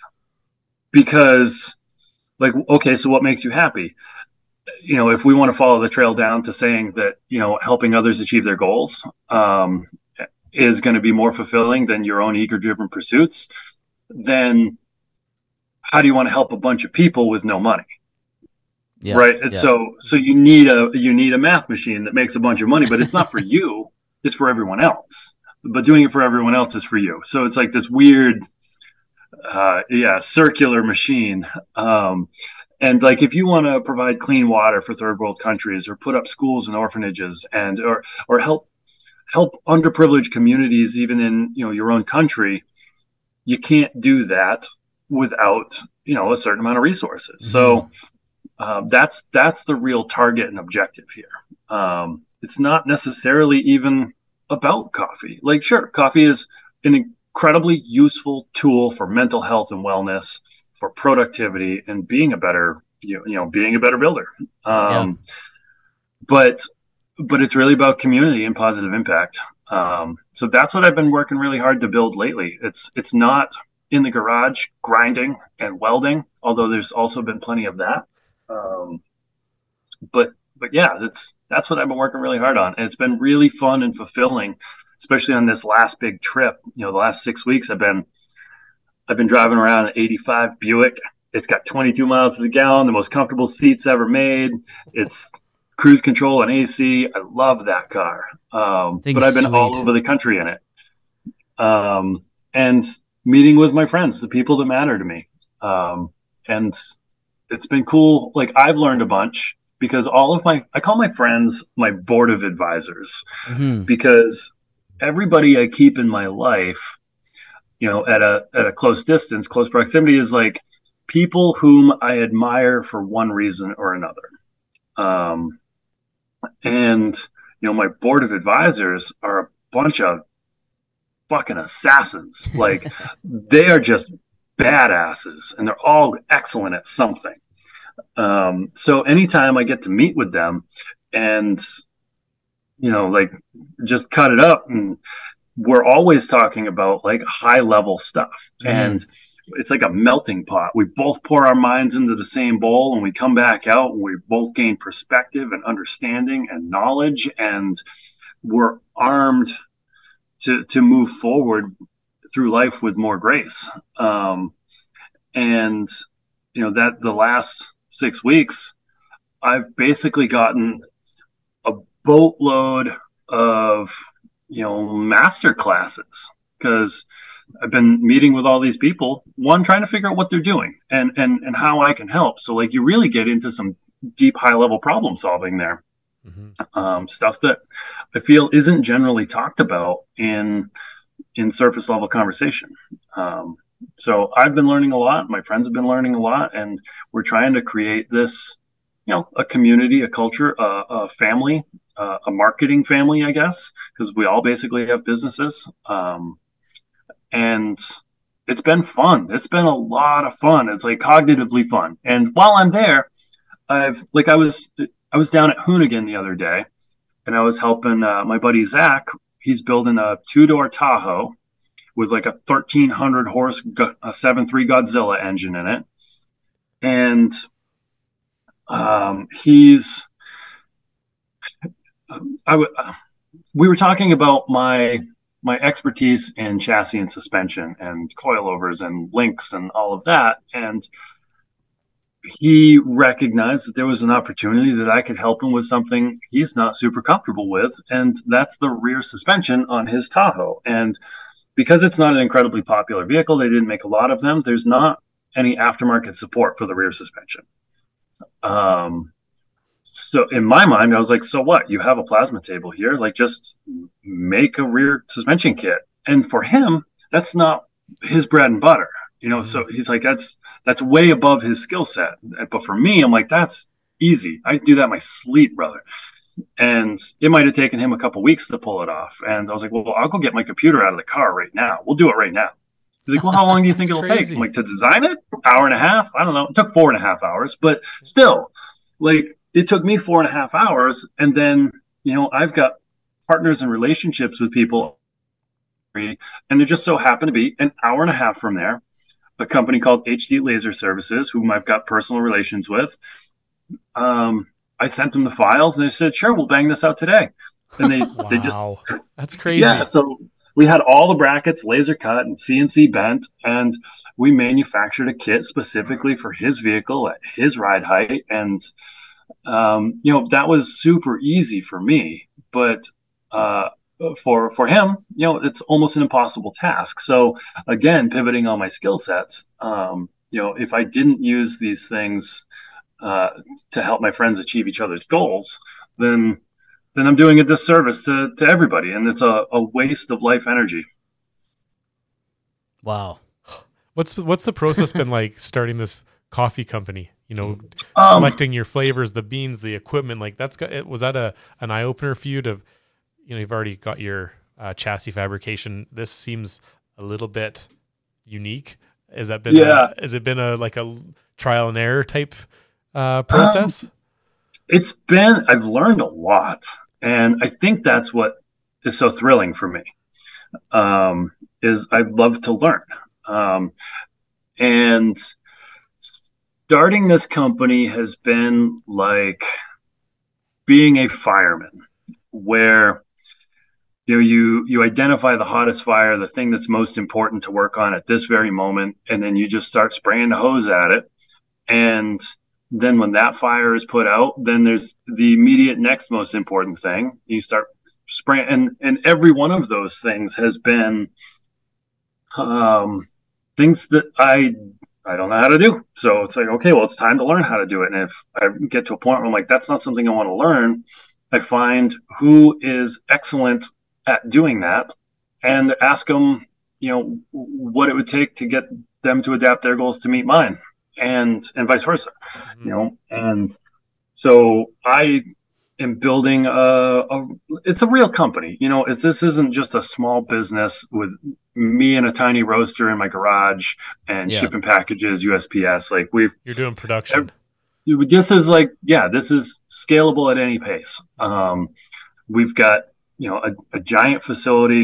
Because, like, okay, so what makes you happy? You know, if we want to follow the trail down to saying that, you know, helping others achieve their goals um, is going to be more fulfilling than your own ego-driven pursuits, then how do you want to help a bunch of people with no money? Yeah, right. And yeah. so so you need a you need a math machine that makes a bunch of money, but it's not for you, it's for everyone else. But doing it for everyone else is for you. So it's like this weird uh yeah, circular machine. Um and like, if you want to provide clean water for third world countries, or put up schools and orphanages, and or or help help underprivileged communities even in, you know, your own country, you can't do that without, you know, a certain amount of resources. Mm-hmm. So uh, that's that's the real target and objective here. Um, it's not necessarily even about coffee. Like, sure, coffee is an incredibly useful tool for mental health and wellness, for productivity, and being a better, you know, you know being a better builder. Um, yeah. But but it's really about community and positive impact. Um, so that's what I've been working really hard to build lately. It's it's not in the garage grinding and welding, although there's also been plenty of that. Um, but but yeah, that's that's what I've been working really hard on, and it's been really fun and fulfilling, especially on this last big trip. You know, the last six weeks I've been I've been driving around an eighty-five Buick. It's got twenty-two miles to the gallon, the most comfortable seats ever made. It's cruise control and A C. I love that car. Um, but I've been sweet. all over the country in it. Um, and meeting with my friends, the people that matter to me. Um, and it's been cool. Like, I've learned a bunch, because all of my, I call my friends my board of advisors, mm-hmm. because everybody I keep in my life, you know, at a, at a close distance, close proximity, is like people whom I admire for one reason or another. Um, And, you know, my board of advisors are a bunch of fucking assassins. Like, they are just badasses, and they're all excellent at something. Um, so anytime I get to meet with them and, you know, like, just cut it up and we're always talking about like high level stuff. Mhm. And it's like a melting pot. We both pour our minds into the same bowl and we come back out and we both gain perspective and understanding and knowledge, and we're armed to, to move forward through life with more grace. Um, and, you know, that the last six weeks, I've basically gotten a boatload of, you know, master classes, because I've been meeting with all these people, one, trying to figure out what they're doing and, and, and how I can help. So like you really get into some deep, high level problem solving there. Mm-hmm. Um, stuff that I feel isn't generally talked about in, in surface level conversation. Um, so I've been learning a lot. My friends have been learning a lot, and we're trying to create this, you know, a community, a culture, a, a family, uh, a marketing family, I guess, because we all basically have businesses. Um, and it's been fun. It's been a lot of fun. It's like cognitively fun. And while I'm there, I've like, I was, I was down at Hoonigan the other day, and I was helping uh, my buddy Zach. He's building a two door Tahoe with like a thirteen hundred horse, a seven three Godzilla engine in it. And um, he's, I would, we were talking about my, my expertise in chassis and suspension and coilovers and links and all of that. And he recognized that there was an opportunity that I could help him with something he's not super comfortable with. And that's the rear suspension on his Tahoe. And because it's not an incredibly popular vehicle, they didn't make a lot of them. There's not any aftermarket support for the rear suspension. Um, So in my mind, I was like, so what? You have a plasma table here. Like, just make a rear suspension kit. And for him, that's not his bread and butter, you know? Mm-hmm. So he's like, that's, that's way above his skill set. But for me, I'm like, that's easy. I do that in my sleep, brother. And it might have taken him a couple weeks to pull it off. And I was like, well, I'll go get my computer out of the car right now. We'll do it right now. He's like, well, how long do you think it'll crazy. take? I'm like, to design it? Hour and a half? I don't know. It took four and a half hours, but still, like, it took me four and a half hours. And then, you know, I've got partners and relationships with people, and there just so happened to be an hour and a half from there, a company called H D Laser Services, whom I've got personal relations with. Um, I sent them the files and they said, sure, we'll bang this out today. And they, wow. they just, that's crazy. Yeah. So we had all the brackets laser cut and C N C bent, and we manufactured a kit specifically for his vehicle at his ride height. And, um, you know, that was super easy for me, but, uh, for, for him, you know, it's almost an impossible task. So again, pivoting on my skill sets, um, you know, if I didn't use these things, uh, to help my friends achieve each other's goals, then, then I'm doing a disservice to, to everybody. And it's a, a waste of life energy. Wow. What's, what's the process been like starting this coffee company? You know, um, selecting your flavors, the beans, the equipment, like that's got, was that a, an eye opener for you to, you know, you've already got your uh, chassis fabrication. This seems a little bit unique. Has that been, yeah. a, has it been a, like a trial and error type uh, process? Um, it's been, I've learned a lot. And I think that's what is so thrilling for me, um, is I love to learn. Um, and starting this company has been like being a fireman, where you know you you identify the hottest fire, the thing that's most important to work on at this very moment, and then you just start spraying the hose at it. And then when that fire is put out, then there's the immediate next most important thing. You start spraying, and and every one of those things has been um, things that I I don't know how to do. So it's like, okay, well, it's time to learn how to do it. And if I get to a point where I'm like, that's not something I want to learn, I find who is excellent at doing that and ask them, you know, what it would take to get them to adapt their goals to meet mine, and and vice versa, mm-hmm. you know. And so I am building a, a it's a real company, you know. It's, this isn't just a small business with me and a tiny roaster in my garage and yeah. shipping packages U S P S. Like we've you're doing production. This is like, yeah, this is scalable at any pace. Um, we've got, you know, a, a giant facility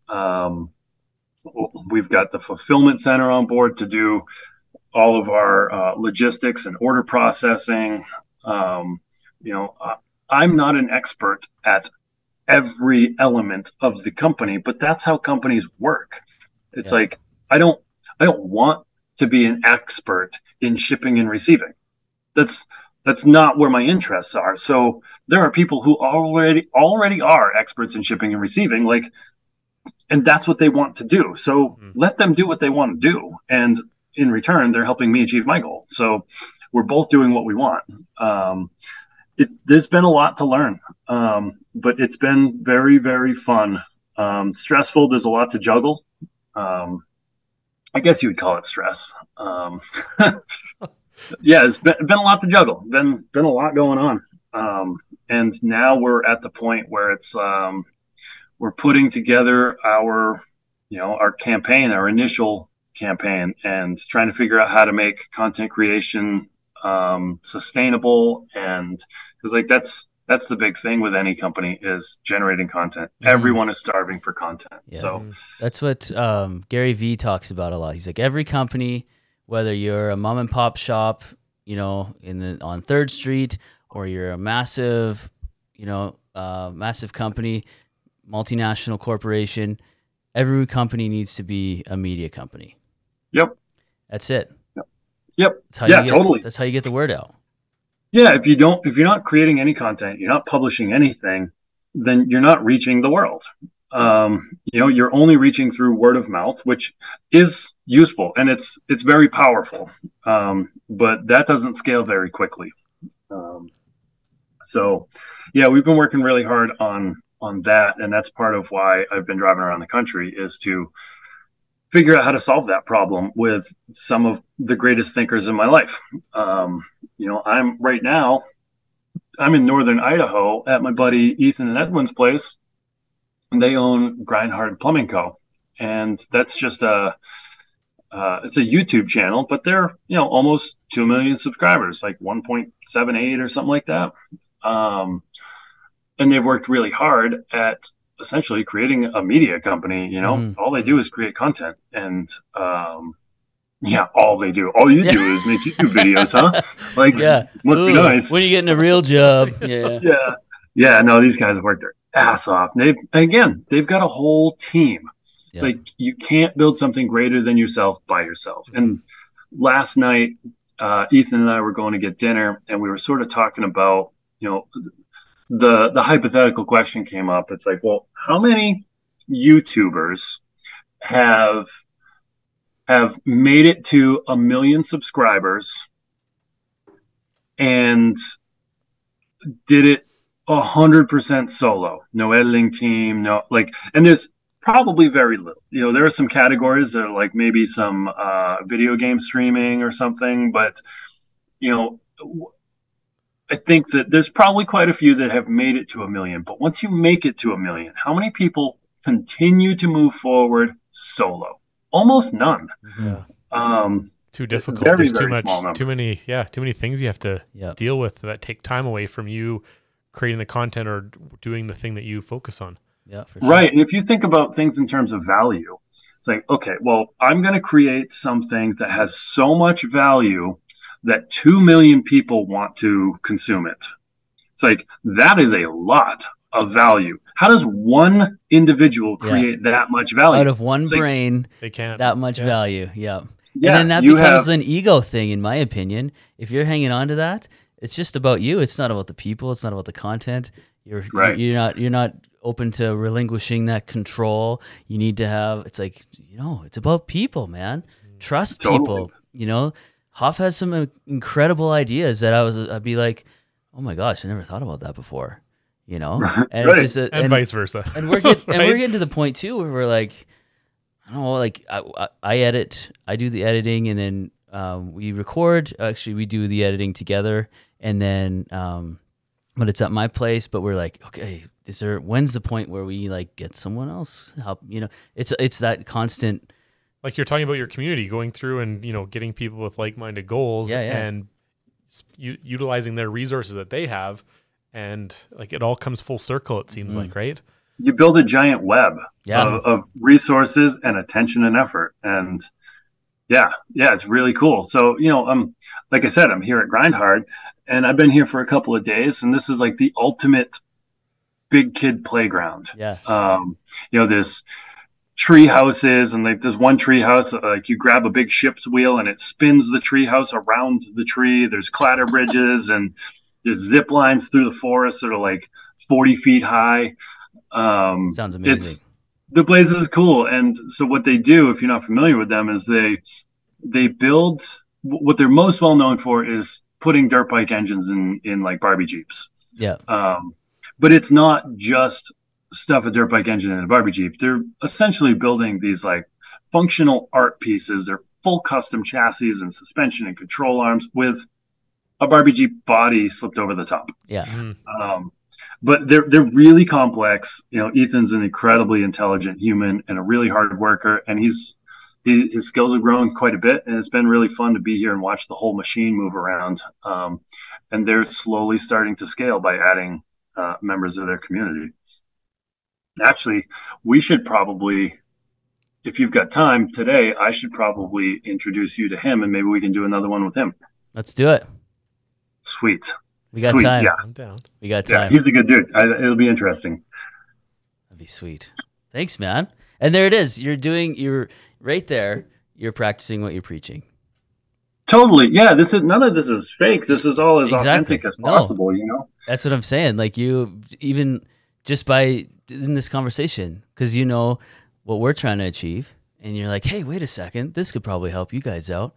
Um, we've got the fulfillment center on board to do all of our uh, logistics and order processing. Um, you know, uh, I'm not an expert at every element of the company, but that's how companies work. It's Yeah. like I don't I don't want to be an expert in shipping and receiving. That's that's not where my interests are. So there are people who already already are experts in shipping and receiving, like, and that's what they want to do. So Mhm. let them do what they want to do, and in return, they're helping me achieve my goal. So we're both doing what we want. Um, it's there's been a lot to learn, um, but it's been very very fun. Um, stressful. There's a lot to juggle. Um, I guess you would call it stress. Um, yeah, it's been, been a lot to juggle. Been been a lot going on, um, and now we're at the point where it's um, we're putting together our, you know, our campaign, our initial campaign, and trying to figure out how to make content creation um, sustainable, and because like that's that's the big thing with any company is generating content. Mhm. Everyone is starving for content. Yeah. So Mhm. That's what um, Gary Vee talks about a lot. He's like, every company, whether you're a mom and pop shop, you know, in the on Third Street, or you're a massive, you know, uh, massive company, multinational corporation, every company needs to be a media company. yep, That's it. yep, That's how yeah, you get, totally. That's how you get the word out. Yeah, if you don't, if you're not creating any content, you're not publishing anything, then you're not reaching the world. Um, you know, you're only reaching through word of mouth, which is useful and it's it's very powerful, um, but that doesn't scale very quickly. Um, so, yeah, we've been working really hard on on that, and that's part of why I've been driving around the country is to figure out how to solve that problem with some of the greatest thinkers in my life. Um, you know, I'm right now I'm in northern Idaho at my buddy Ethan and Edwin's place, and they own Grindhard Plumbing Co. And that's just a uh, it's a YouTube channel, but they're you know almost two million subscribers, like one point seven eight or something like that. Um, and they've worked really hard at essentially creating a media company. You know, Mhm. all they do is create content, and um, yeah, all they do, all you Yeah. do is make YouTube videos, huh? Like, Yeah. must be Ooh, nice. when are you getting a real job? Yeah. Yeah, yeah. No, these guys have worked their ass off. They've again, they've got a whole team. It's Yeah. like you can't build something greater than yourself by yourself. And last night, uh, Ethan and I were going to get dinner, and we were sort of talking about, you know, the the hypothetical question came up. It's like, well, how many YouTubers have have made it to a million subscribers and did it a hundred percent solo, no editing team, no like, and there's probably very little. You know, there are some categories that are like maybe some uh, video game streaming or something, but you know, I think that there's probably quite a few that have made it to a million. But once you make it to a million, how many people continue to move forward solo? Almost none. Yeah. Um, Too difficult. very, There's too very much, small number. too many, yeah, too many things you have to Yeah. deal with that take time away from you creating the content or doing the thing that you focus on. Yeah. For sure. Right. And if you think about things in terms of value, it's like, okay, well, I'm going to create something that has so much value that two million people want to consume it. It's like, that is a lot of value. How does one individual Yeah. create that much value? Out of one It's like, brain, They can't. that much Yeah. value. Yeah. yeah, And then that you becomes have, an ego thing, in my opinion. If you're hanging on to that, it's just about you. It's not about the people. It's not about the content. You're Right. you're not you're not open to relinquishing that control. You need to have. It's like, you know, it's about people, man. Trust Totally. people. You know, Hoff has some uh, incredible ideas that I was. I'd be like, oh my gosh, I never thought about that before. You know, and Right. it's just a, And, and, vice versa. and we're get, and we're Right? getting to the point too where we're like, I don't know, like I, I, I edit, I do the editing, and then um, we record. Actually, we do the editing together, and then um, but it's at my place. But we're like, okay, is there? When's the point where we like get someone else help? You know, it's it's that constant. Like you're talking about your community, going through and, you know, getting people with like-minded goals Yeah, yeah. and s- u- utilizing their resources that they have. And like it all comes full circle, it seems Mhm. like, right? you build a giant web Yeah. of, of resources and attention and effort. And yeah, yeah, it's really cool. So, you know, um, like I said, I'm here at Grind Hard, and I've been here for a couple of days, and this is like the ultimate big kid playground. Yeah. Um, you know, there's tree houses, and like there's one tree house, like you grab a big ship's wheel and it spins the tree house around the tree. There's cladder bridges and there's zip lines through the forest that are like forty feet high. Um, Sounds amazing. It's, the place is cool. And so what they do, if you're not familiar with them, is they they build, what they're most well known for is putting dirt bike engines in in like Barbie Jeeps. Yeah. Um, but it's not just stuff a dirt bike engine in a Barbie Jeep. They're essentially building these like functional art pieces. They're full custom chassis and suspension and control arms with a Barbie Jeep body slipped over the top. Yeah. Mm. Um, but they're they're really complex. You know, Ethan's an incredibly intelligent human and a really hard worker, and he's he, his skills have grown quite a bit, and it's been really fun to be here and watch the whole machine move around. Um, and they're slowly starting to scale by adding uh, members of their community. Actually, we should probably, if you've got time today, I should probably introduce you to him, and maybe we can do another one with him. Let's do it. Sweet. We got Sweet, time. yeah. I'm down. We got Yeah, time. he's a good dude. I, it'll be interesting. That'd be sweet. Thanks, man. And there it is. You're doing, you're right there. You're practicing what you're preaching. Totally. Yeah, this is none of this is fake. This is all as Exactly. authentic as No. possible, you know? That's what I'm saying. Like you, even just by in this conversation, because you know what we're trying to achieve, and you're like, hey, wait a second, this could probably help you guys out.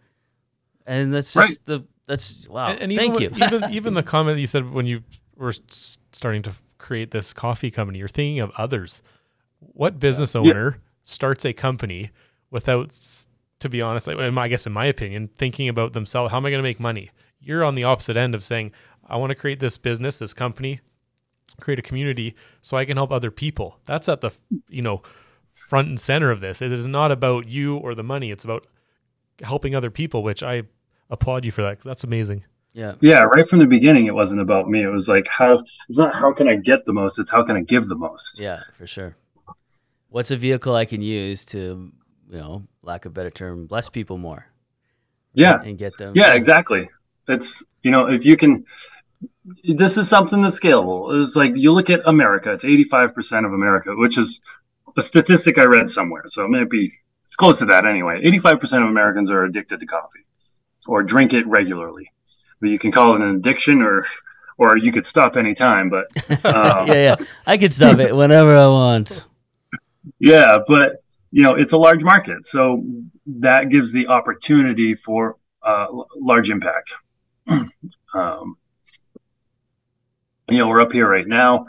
And that's just Right. the, that's, wow. And, and Thank even, you. even even the comment that you said when you were s- starting to create this coffee company, you're thinking of others. What business owner starts a company without, s- to be honest, like, in my- I guess in my opinion, thinking about themselves? How am I going to make money? You're on the opposite end of saying, I want to create this business, this company, create a community so I can help other people. That's at the, you know, front and center of this. It is not about you or the money. It's about helping other people, which I applaud you for that, 'cause that's amazing. Yeah. Yeah, right from the beginning, it wasn't about me. It was like, how, it's not how can I get the most, it's how can I give the most. Yeah, for sure. What's a vehicle I can use to, you know, lack of a better term, bless people more Yeah, and get them? yeah, exactly. It's, you know, if you can, this is something that's scalable. It's like you look at America, it's eighty-five percent of America, which is a statistic I read somewhere. So it may be, it's close to that anyway. eighty-five percent of Americans are addicted to coffee or drink it regularly. But you can call it an addiction, or or you could stop anytime. But um, yeah, yeah. I could stop it whenever I want. yeah, but you know, it's a large market, so that gives the opportunity for uh, l- large impact. um, you know, we're up here right now.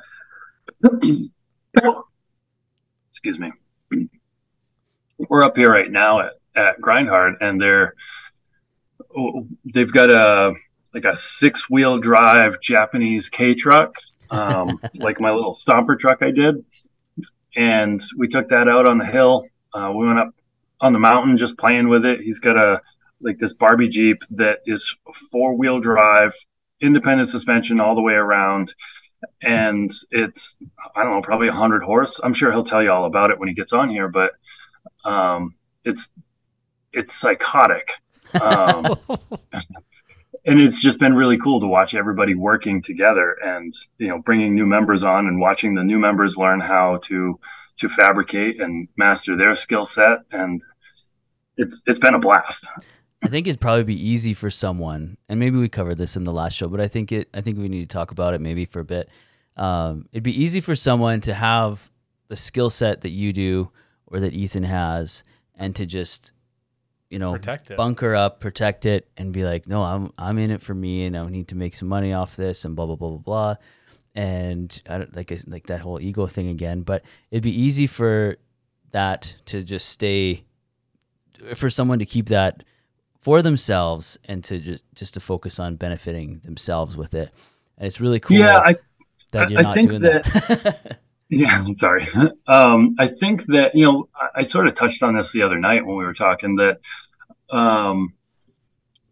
Excuse me. We're up here right now at, at Grindhard, and they're oh, they've got a like a six wheel drive Japanese K truck, um, like my little stomper truck I did, and we took that out on the hill. Uh, we went up on the mountain just playing with it. He's got a like this Barbie Jeep that is four wheel drive, independent suspension all the way around, and it's I don't know, probably a hundred horse. I'm sure he'll tell you all about it when he gets on here, but um, it's it's psychotic. Um, and it's just been really cool to watch everybody working together, and you know, bringing new members on and watching the new members learn how to to fabricate and master their skill set, and it's it's been a blast. I think it'd probably be easy for someone, and maybe we covered this in the last show, but I think it. I think we need to talk about it maybe for a bit. Um, it'd be easy for someone to have the skill set that you do or that Ethan has, and to just, you know, Protect it. bunker up, protect it, and be like, no, I'm I'm in it for me, and I need to make some money off this, and blah blah blah blah blah, and I don't like it's like that whole ego thing again. But it'd be easy for that to just stay, for someone to keep that for themselves, and to just just to focus on benefiting themselves with it. And it's really cool. Yeah, I that you're I not think doing that- that. Yeah, sorry. Um, I think that, you know, I, I sort of touched on this the other night when we were talking, that um,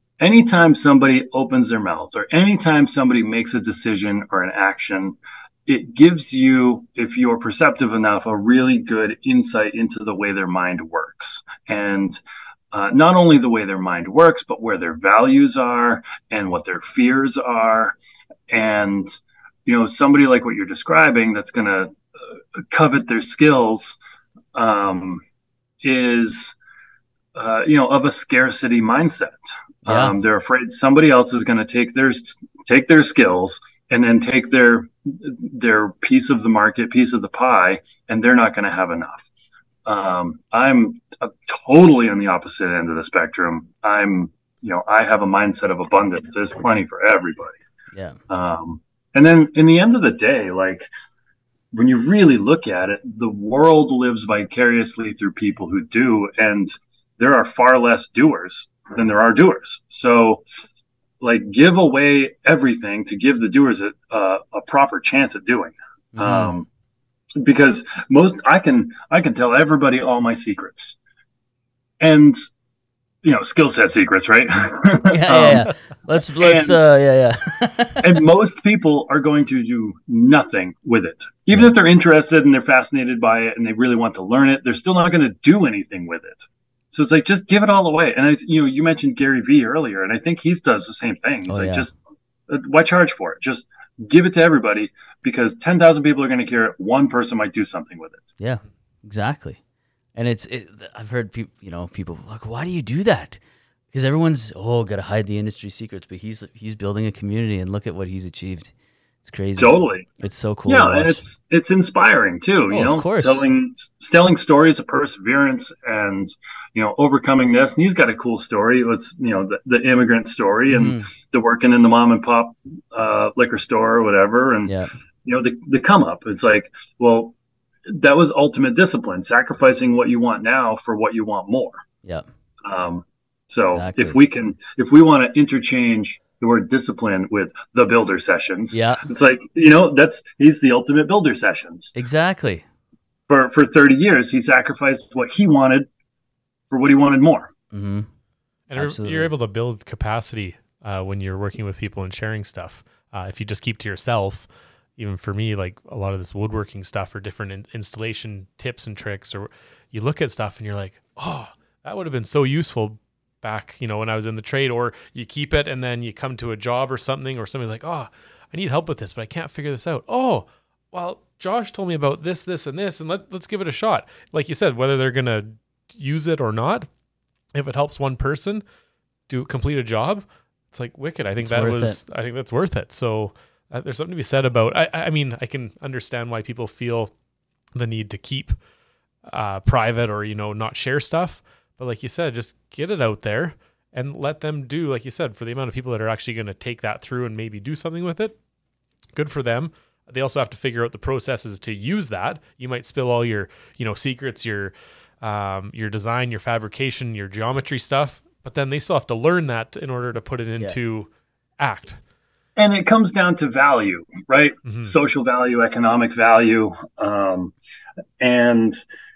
anytime somebody opens their mouth or anytime somebody makes a decision or an action, it it gives you, if you're perceptive enough, a really good insight into the way their mind works. And uh, not only the way their mind works, but where their values are and what their fears are. And, you know, somebody like what you're describing that's going to uh, covet their skills um, is, uh, you know, of a scarcity mindset. Yeah. Um, they're afraid somebody else is going to take their take their skills and then take their their piece of the market, piece of the pie, and they're not going to have enough. Um, I'm uh, totally on the opposite end of the spectrum. I'm, you know, I have a mindset of abundance. There's plenty for everybody. Yeah. Um, and then in the end of the day, like when you really look at it, the world lives vicariously through people who do, and there are far less doers than there are doers. So like give away everything to give the doers a, a, a proper chance at doing. Mm. Um, because most, I can, I can tell everybody all my secrets and, you know, skill set secrets, right? Yeah, yeah, yeah. Let's, let's, and, uh, yeah, yeah. and most people are going to do nothing with it. Even yeah. if they're interested and they're fascinated by it and they really want to learn it, they're still not going to do anything with it. So it's like, just give it all away. And I, you know, you mentioned Gary Vee earlier, and I think he does the same thing. He's oh, like, yeah. just uh, why charge for it? Just give it to everybody, because ten thousand people are going to hear it. One person might do something with it. Yeah, exactly. And it's, it, I've heard people, you know, people like, why do you do that? Because everyone's, oh, got to hide the industry secrets, but he's, he's building a community, and look at what he's achieved. It's crazy. Totally. It's so cool. Yeah, and it's it's inspiring too. You oh, know, of course. telling telling stories of perseverance and, you know, overcoming this. And he's got a cool story. It's, you know, the, the immigrant story and mm. the working in the mom and pop uh, liquor store or whatever. And yeah. you know, the the come up. It's like, well, that was ultimate discipline, sacrificing what you want now for what you want more. Yeah. Um. So exactly. if we can, if we want to interchange the word discipline with the builder sessions. Yeah. It's like, you know, that's, he's the ultimate builder sessions. Exactly. For for thirty years, he sacrificed what he wanted for what he wanted more. Mm-hmm. And Absolutely. You're able to build capacity uh, when you're working with people and sharing stuff. Uh, if you just keep to yourself, even for me, like a lot of this woodworking stuff or different in- installation tips and tricks, or you look at stuff and you're like, oh, that would have been so useful back, you know, when I was in the trade. Or you keep it and then you come to a job or something, or somebody's like, oh, I need help with this, but I can't figure this out. Oh, well, Josh told me about this, this, and this, and let, let's give it a shot. Like you said, whether they're going to use it or not, if it helps one person do complete a job, it's like wicked. I think it's that was, it. I think that's worth it. So uh, there's something to be said about, I, I mean, I can understand why people feel the need to keep uh, private or, you know, not share stuff. But like you said, just get it out there and let them do, like you said, for the amount of people that are actually going to take that through and maybe do something with it, good for them. They also have to figure out the processes to use that. You might spill all your, you know, secrets, your, um, your design, your fabrication, your geometry stuff, but then they still have to learn that in order to put it into yeah. act. And it comes down to value, right? Mm-hmm. Social value, economic value. Um, and,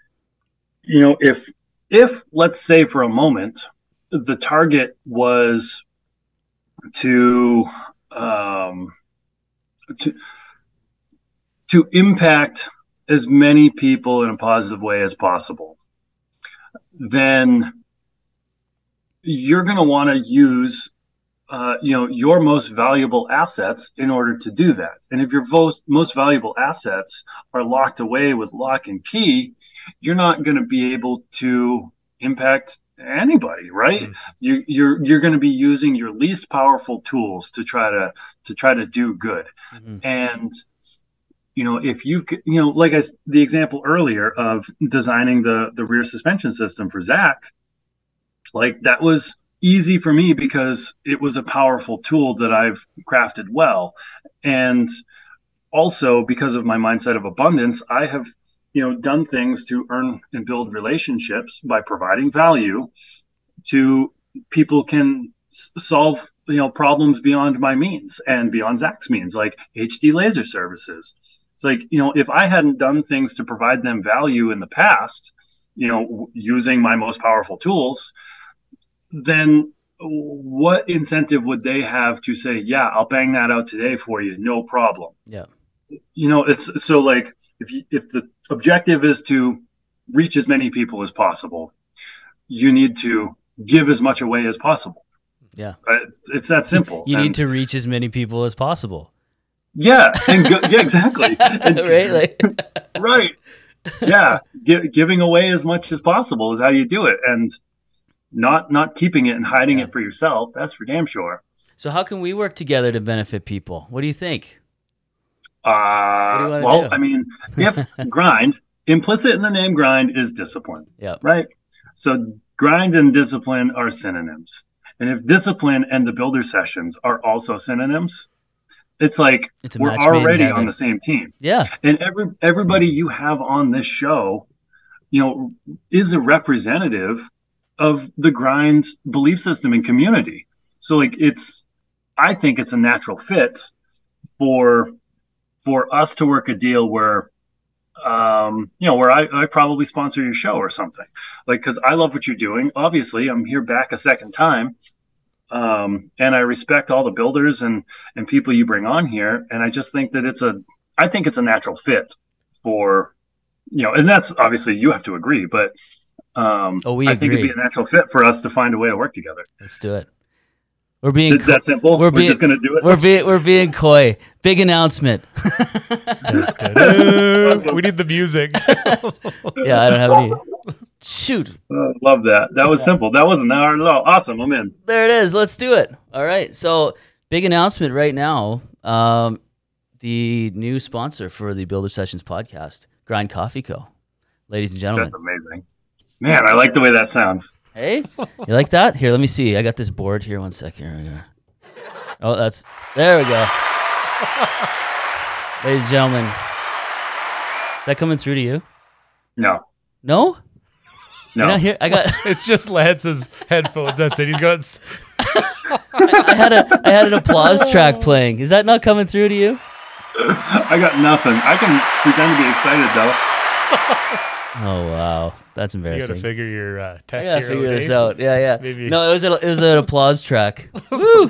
you know, if, if let's say for a moment, the target was to, um, to, to impact as many people in a positive way as possible, then you're going to want to use, uh, you know, your most valuable assets in order to do that. And if your most, most valuable assets are locked away with lock and key, you're not going to be able to impact anybody, right? Mm-hmm. You, you're you're going to be using your least powerful tools to try to to try to do good. Mm-hmm. And you know, if you you know, like I, the example earlier of designing the the rear suspension system for Zach, like that was easy for me because it was a powerful tool that I've crafted well. And also because of my mindset of abundance, I have, you know, done things to earn and build relationships by providing value to people can s- solve, you know, problems beyond my means and beyond Zach's means, like H D laser services. It's like, you know, if I hadn't done things to provide them value in the past, you know, w- using my most powerful tools, then what incentive would they have to say, yeah, I'll bang that out today for you, no problem. Yeah. you know, it's so like if you, if the objective is to reach as many people as possible, you need to give as much away as possible. Yeah. Right? It's, it's that simple. You and, need to reach as many people as possible. Yeah, and go, yeah, exactly. And, right, like right. Yeah, G- giving away as much as possible is how you do it, and not not keeping it and hiding Yeah. it for yourself. That's for damn sure. So how can we work together to benefit people? What do you think? Uh, do you wanna well, do? I mean, if grind, implicit in the name grind is discipline, Yeah. right? So grind and discipline are synonyms. And if discipline and the builder sessions are also synonyms, it's like It's a we're match made in already on heaven. the same team. Yeah. And every everybody you have on this show, you know, is a representative of the grind belief system and community. So like it's I think it's a natural fit for for us to work a deal where um you know where I, I probably sponsor your show or something, like, because I love what you're doing. Obviously I'm here back a second time, um and I respect all the builders and and people you bring on here, and I just think that it's a I think it's a natural fit for, you know, and that's obviously you have to agree, but um Oh, we I think it'd agree. be a natural fit for us to find a way to work together. Let's do it. We're being It's that simple. We're We're, being- just gonna do it. we're being we're being coy. Big announcement. We need the music. Yeah, I don't have any. Shoot. Oh, love that. That was simple. That wasn't hard at all. Awesome. I'm in. There it is. Let's do it. All right. So, big announcement right now. Um, the new sponsor for the Builder Sessions podcast, Grind Coffee Co. Ladies and gentlemen. That's amazing. Man, I like the way that sounds. Hey, you like that? Here, let me see. I got this board here. One second. Here we go. Oh, that's there. We go. Ladies and gentlemen, is that coming through to you? No. No. No. You're not here. I got. It's just Lance's headphones. That's it. He's got. s- I had a. I had an applause track playing. Is that not coming through to you? I got nothing. I can pretend to be excited though. Oh wow, that's You got to embarrassing. figure your uh, tech I gotta hero, figure this Dave. out. Yeah, yeah. Maybe- No, it was a, it was an applause track. Woo!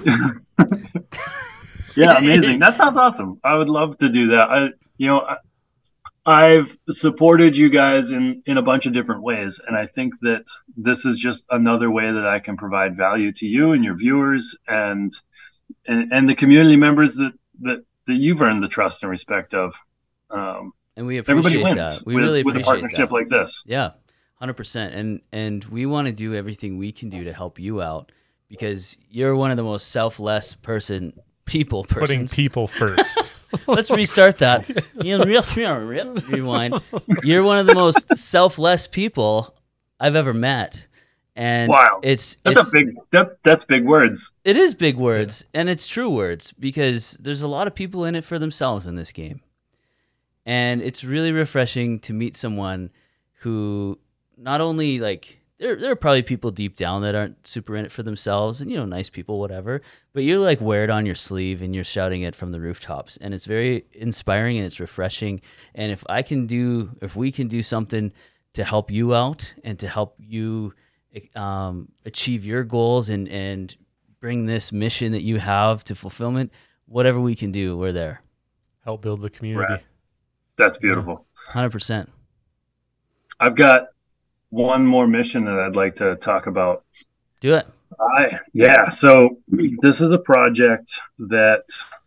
Yeah, amazing. That sounds awesome. I would love to do that. I, you know, I, I've supported you guys in in a bunch of different ways, and I think that this is just another way that I can provide value to you and your viewers, and and, and the community members that that that you've earned the trust and respect of. Um, And we everybody appreciate wins that. We with, really with a appreciate partnership that. like this. Yeah, one hundred percent. And and we want to do everything we can do to help you out because you're one of the most selfless person people Putting persons. people first. Let's restart that. You know, real- real- Rewind. You're one of the most selfless people I've ever met. And Wow. it's That's it's, a big that that's big words. It is big words, and it's true words because there's a lot of people in it for themselves in this game. And it's really refreshing to meet someone who not only like there there are probably people deep down that aren't super in it for themselves and you know nice people whatever, but you like wear it on your sleeve and you're shouting it from the rooftops and it's very inspiring and it's refreshing. And if I can do if we can do something to help you out and to help you um, achieve your goals and, and bring this mission that you have to fulfillment, whatever we can do, we're there. Help build the community. Right. That's beautiful. one hundred percent. I've got one more mission that I'd like to talk about. Do it. I yeah, so this is a project that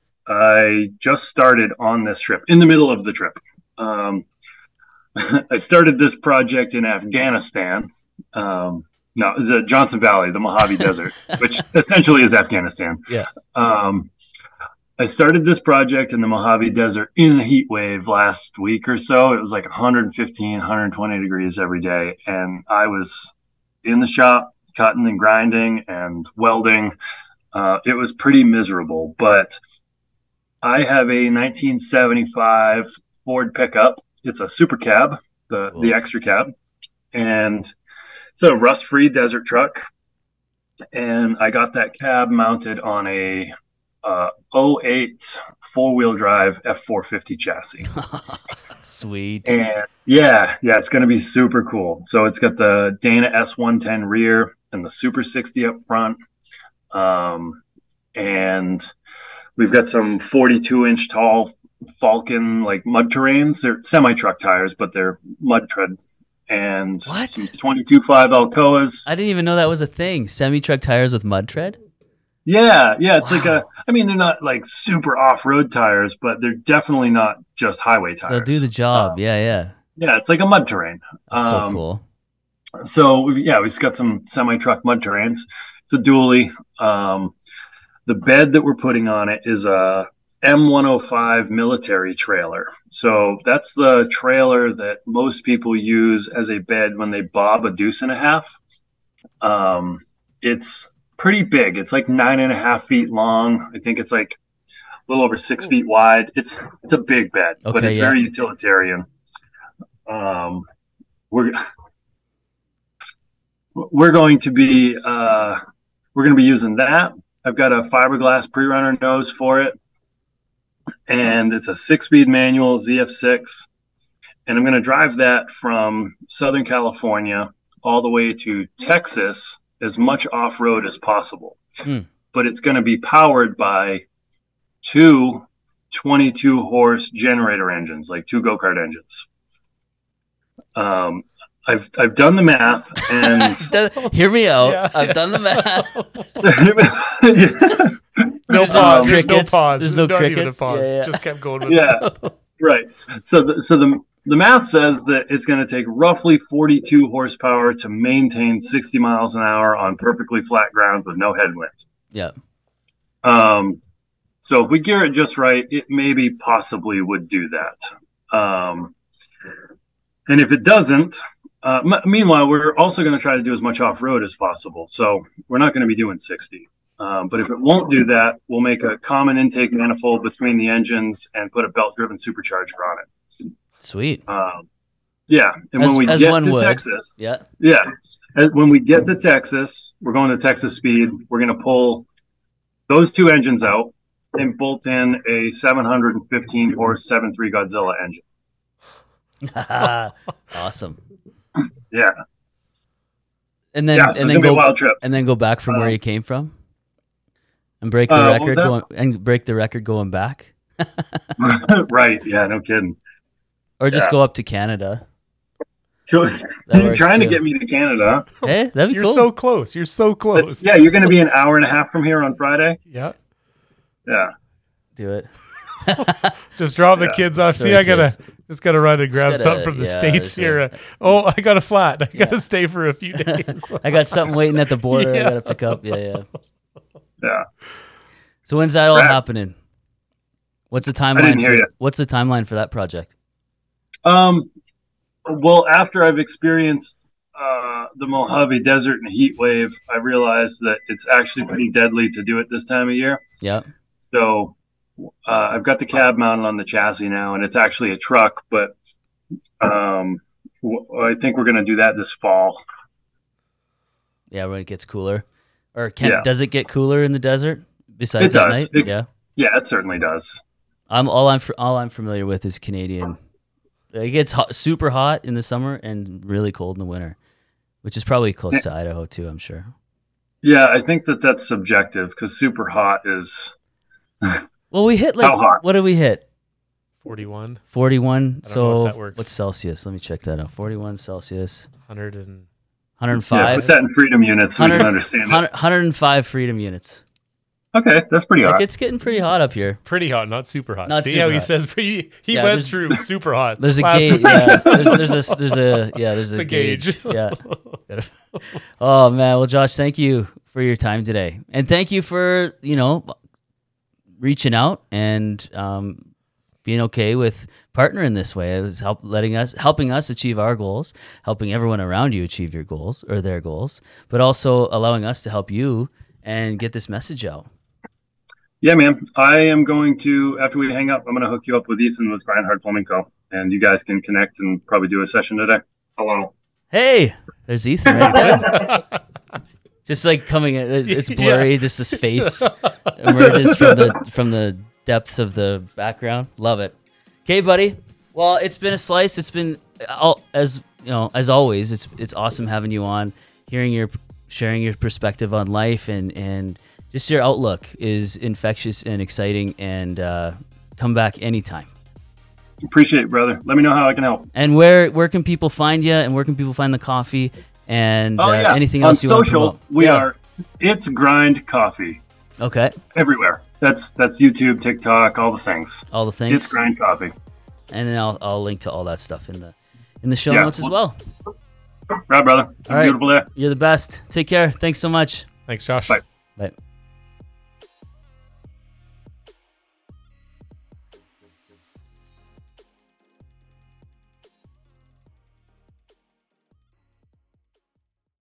I just started on this trip, in the middle of the trip. Um, I started this project in Afghanistan. Um, no, the Johnson Valley, the Mojave Desert, which essentially is Afghanistan. Yeah. Um, I started this project in the Mojave Desert in a heat wave last week or so. It was like one hundred fifteen, one hundred twenty degrees every day. And I was in the shop cutting and grinding and welding. Uh, it was pretty miserable, but I have a nineteen seventy-five Ford pickup. It's a super cab, the, Cool. the extra cab. And it's a rust-free desert truck. And I got that cab mounted on a uh, oh eight four-wheel drive F four fifty chassis. Sweet. And yeah, yeah, it's going to be super cool. So it's got the Dana S one ten rear and the Super sixty up front. Um, and we've got some forty-two inch tall Falken like mud terrains. They're semi truck tires, but they're mud tread. And What? some twenty-two five Alcoas. I didn't even know that was a thing. Semi truck tires with mud tread. Yeah, yeah. It's like Wow. a. I mean, they're not like super off road tires, but they're definitely not just highway tires. They'll do the job. Um, yeah, yeah. yeah, it's like a mud terrain. That's so Um, cool. So we've, yeah, we've just got some semi truck mud terrains. It's a dually. Um, the bed that we're putting on it is a M one oh five military trailer. So that's the trailer that most people use as a bed when they bob a deuce and a half. Um, it's pretty big. It's like nine and a half feet long. I think it's like a little over six feet wide. It's it's a big bed, but Okay, it's yeah. very utilitarian. Um, we're we're going to be uh, we're going to be using that. I've got a fiberglass pre-runner nose for it, and it's a six-speed manual Z F six, and I'm going to drive that from Southern California all the way to Texas, as much off-road as possible. Hmm. But it's going to be powered by two twenty-two horse generator engines, like two go-kart engines. Um, I've I've done the math, and Done- Hear me out. Yeah. I've done the math. No There's pause. no There's no crickets. pause. There's no Not even a crickets. pause. Yeah, yeah. Just kept going with Yeah. it. Right. So the, so the the math says that it's going to take roughly forty-two horsepower to maintain sixty miles an hour on perfectly flat ground with no headwind. Yeah. Um, so if we gear it just right, it maybe possibly would do that. Um, and if it doesn't, uh, m- meanwhile, we're also going to try to do as much off-road as possible. So we're not going to be doing sixty. Um, but if it won't do that, we'll make a common intake manifold between the engines and put a belt-driven supercharger on it. Sweet. Um, yeah, and As- when we as get one to would. Texas, Yeah. yeah, and when we get to Texas, we're going to Texas Speed. We're going to pull those two engines out and bolt in a seven hundred fifteen horse seven three Godzilla engine. Awesome. Yeah, And then yeah, so and it's then gonna be a go wild trip. and then go back from where Um, you came from, and break the uh, what record was that? going and break the record going back, Right? Yeah, no kidding. or just Yeah. go up to Canada. You're works trying to too. get me to Canada. Hey, that'd be You're cool. so close. You're so close. That's, yeah, you're going to be an hour and a half from here on Friday. Yeah. Yeah. Do it. Just drop the Yeah. kids off. Sorry, See, I gotta kids. just gotta run and grab gotta- something from the yeah, states there's here. a- Uh, oh, I got a flat. I gotta Yeah. stay for a few days. I got something waiting at the border. Yeah. I gotta pick up. Yeah, yeah. Yeah. So when's that all Right. happening? What's the timeline? didn't hear for, you. What's the timeline for that project? Um, well, after I've experienced uh, the Mojave Desert and heat wave, I realized that it's actually pretty deadly to do it this time of year. Yeah. So uh, I've got the cab mounted on the chassis now, and it's actually a truck, but um, w- I think we're going to do that this fall. Yeah, when it gets cooler. Or can Yeah. does it get cooler in the desert besides It at does. night? It- yeah. Yeah, it certainly does. I'm all I'm f- all I'm familiar with is Canadian. It gets hot, super hot in the summer and really cold in the winter, which is probably close to Idaho too, I'm sure. Yeah, I think that that's subjective because super hot is Well, we hit like How hot? what did we hit? forty-one, forty-one. I don't know So if that works. what's Celsius? Let me check that out. forty-one Celsius. one hundred and one hundred yeah. five. Put that in freedom units so we can one hundred understand it. one hundred five freedom units. Okay, that's pretty Like hot. it's getting pretty hot up here. pretty hot, not super hot. Not See super how he hot. says he, he Yeah, went there's- through super hot. There's a last gauge. week. Yeah, there's, there's a there's a yeah there's a The gauge. Yeah. Oh man, well, Josh, thank you for your time today, and thank you for you know reaching out and um, being okay with partnering this way. It was help letting us helping us achieve our goals, helping everyone around you achieve your goals or their goals, but also allowing us to help you and get this message out. Yeah, man. I am going to, after we hang up, I'm going to hook you up with Ethan with Grindhard Plumbing Co. And you guys can connect and probably do a session today. Hello. Hey, there's Ethan right there. Just like coming in, it's it's blurry. Just his face emerges from the from the depths of the background. Love it. Okay, buddy. Well, it's been a slice. It's been all, as you know, as always. It's it's awesome having you on, hearing your sharing your perspective on life and and just your outlook is infectious and exciting and uh, come back anytime. Appreciate it, brother. Let me know how I can help. And where where can people find you? And where can people find the coffee? And oh, uh, yeah. anything on else you social, want to promote? we yeah. are. It's Grind Coffee. Okay. Everywhere. That's that's YouTube, TikTok, all the things. All the things. It's Grind Coffee. And then I'll I'll link to all that stuff in the in the show Yeah. notes as well. Right, brother. Have All a right. beautiful day. You're the best. Take care. Thanks so much. Thanks, Josh. Bye. Bye.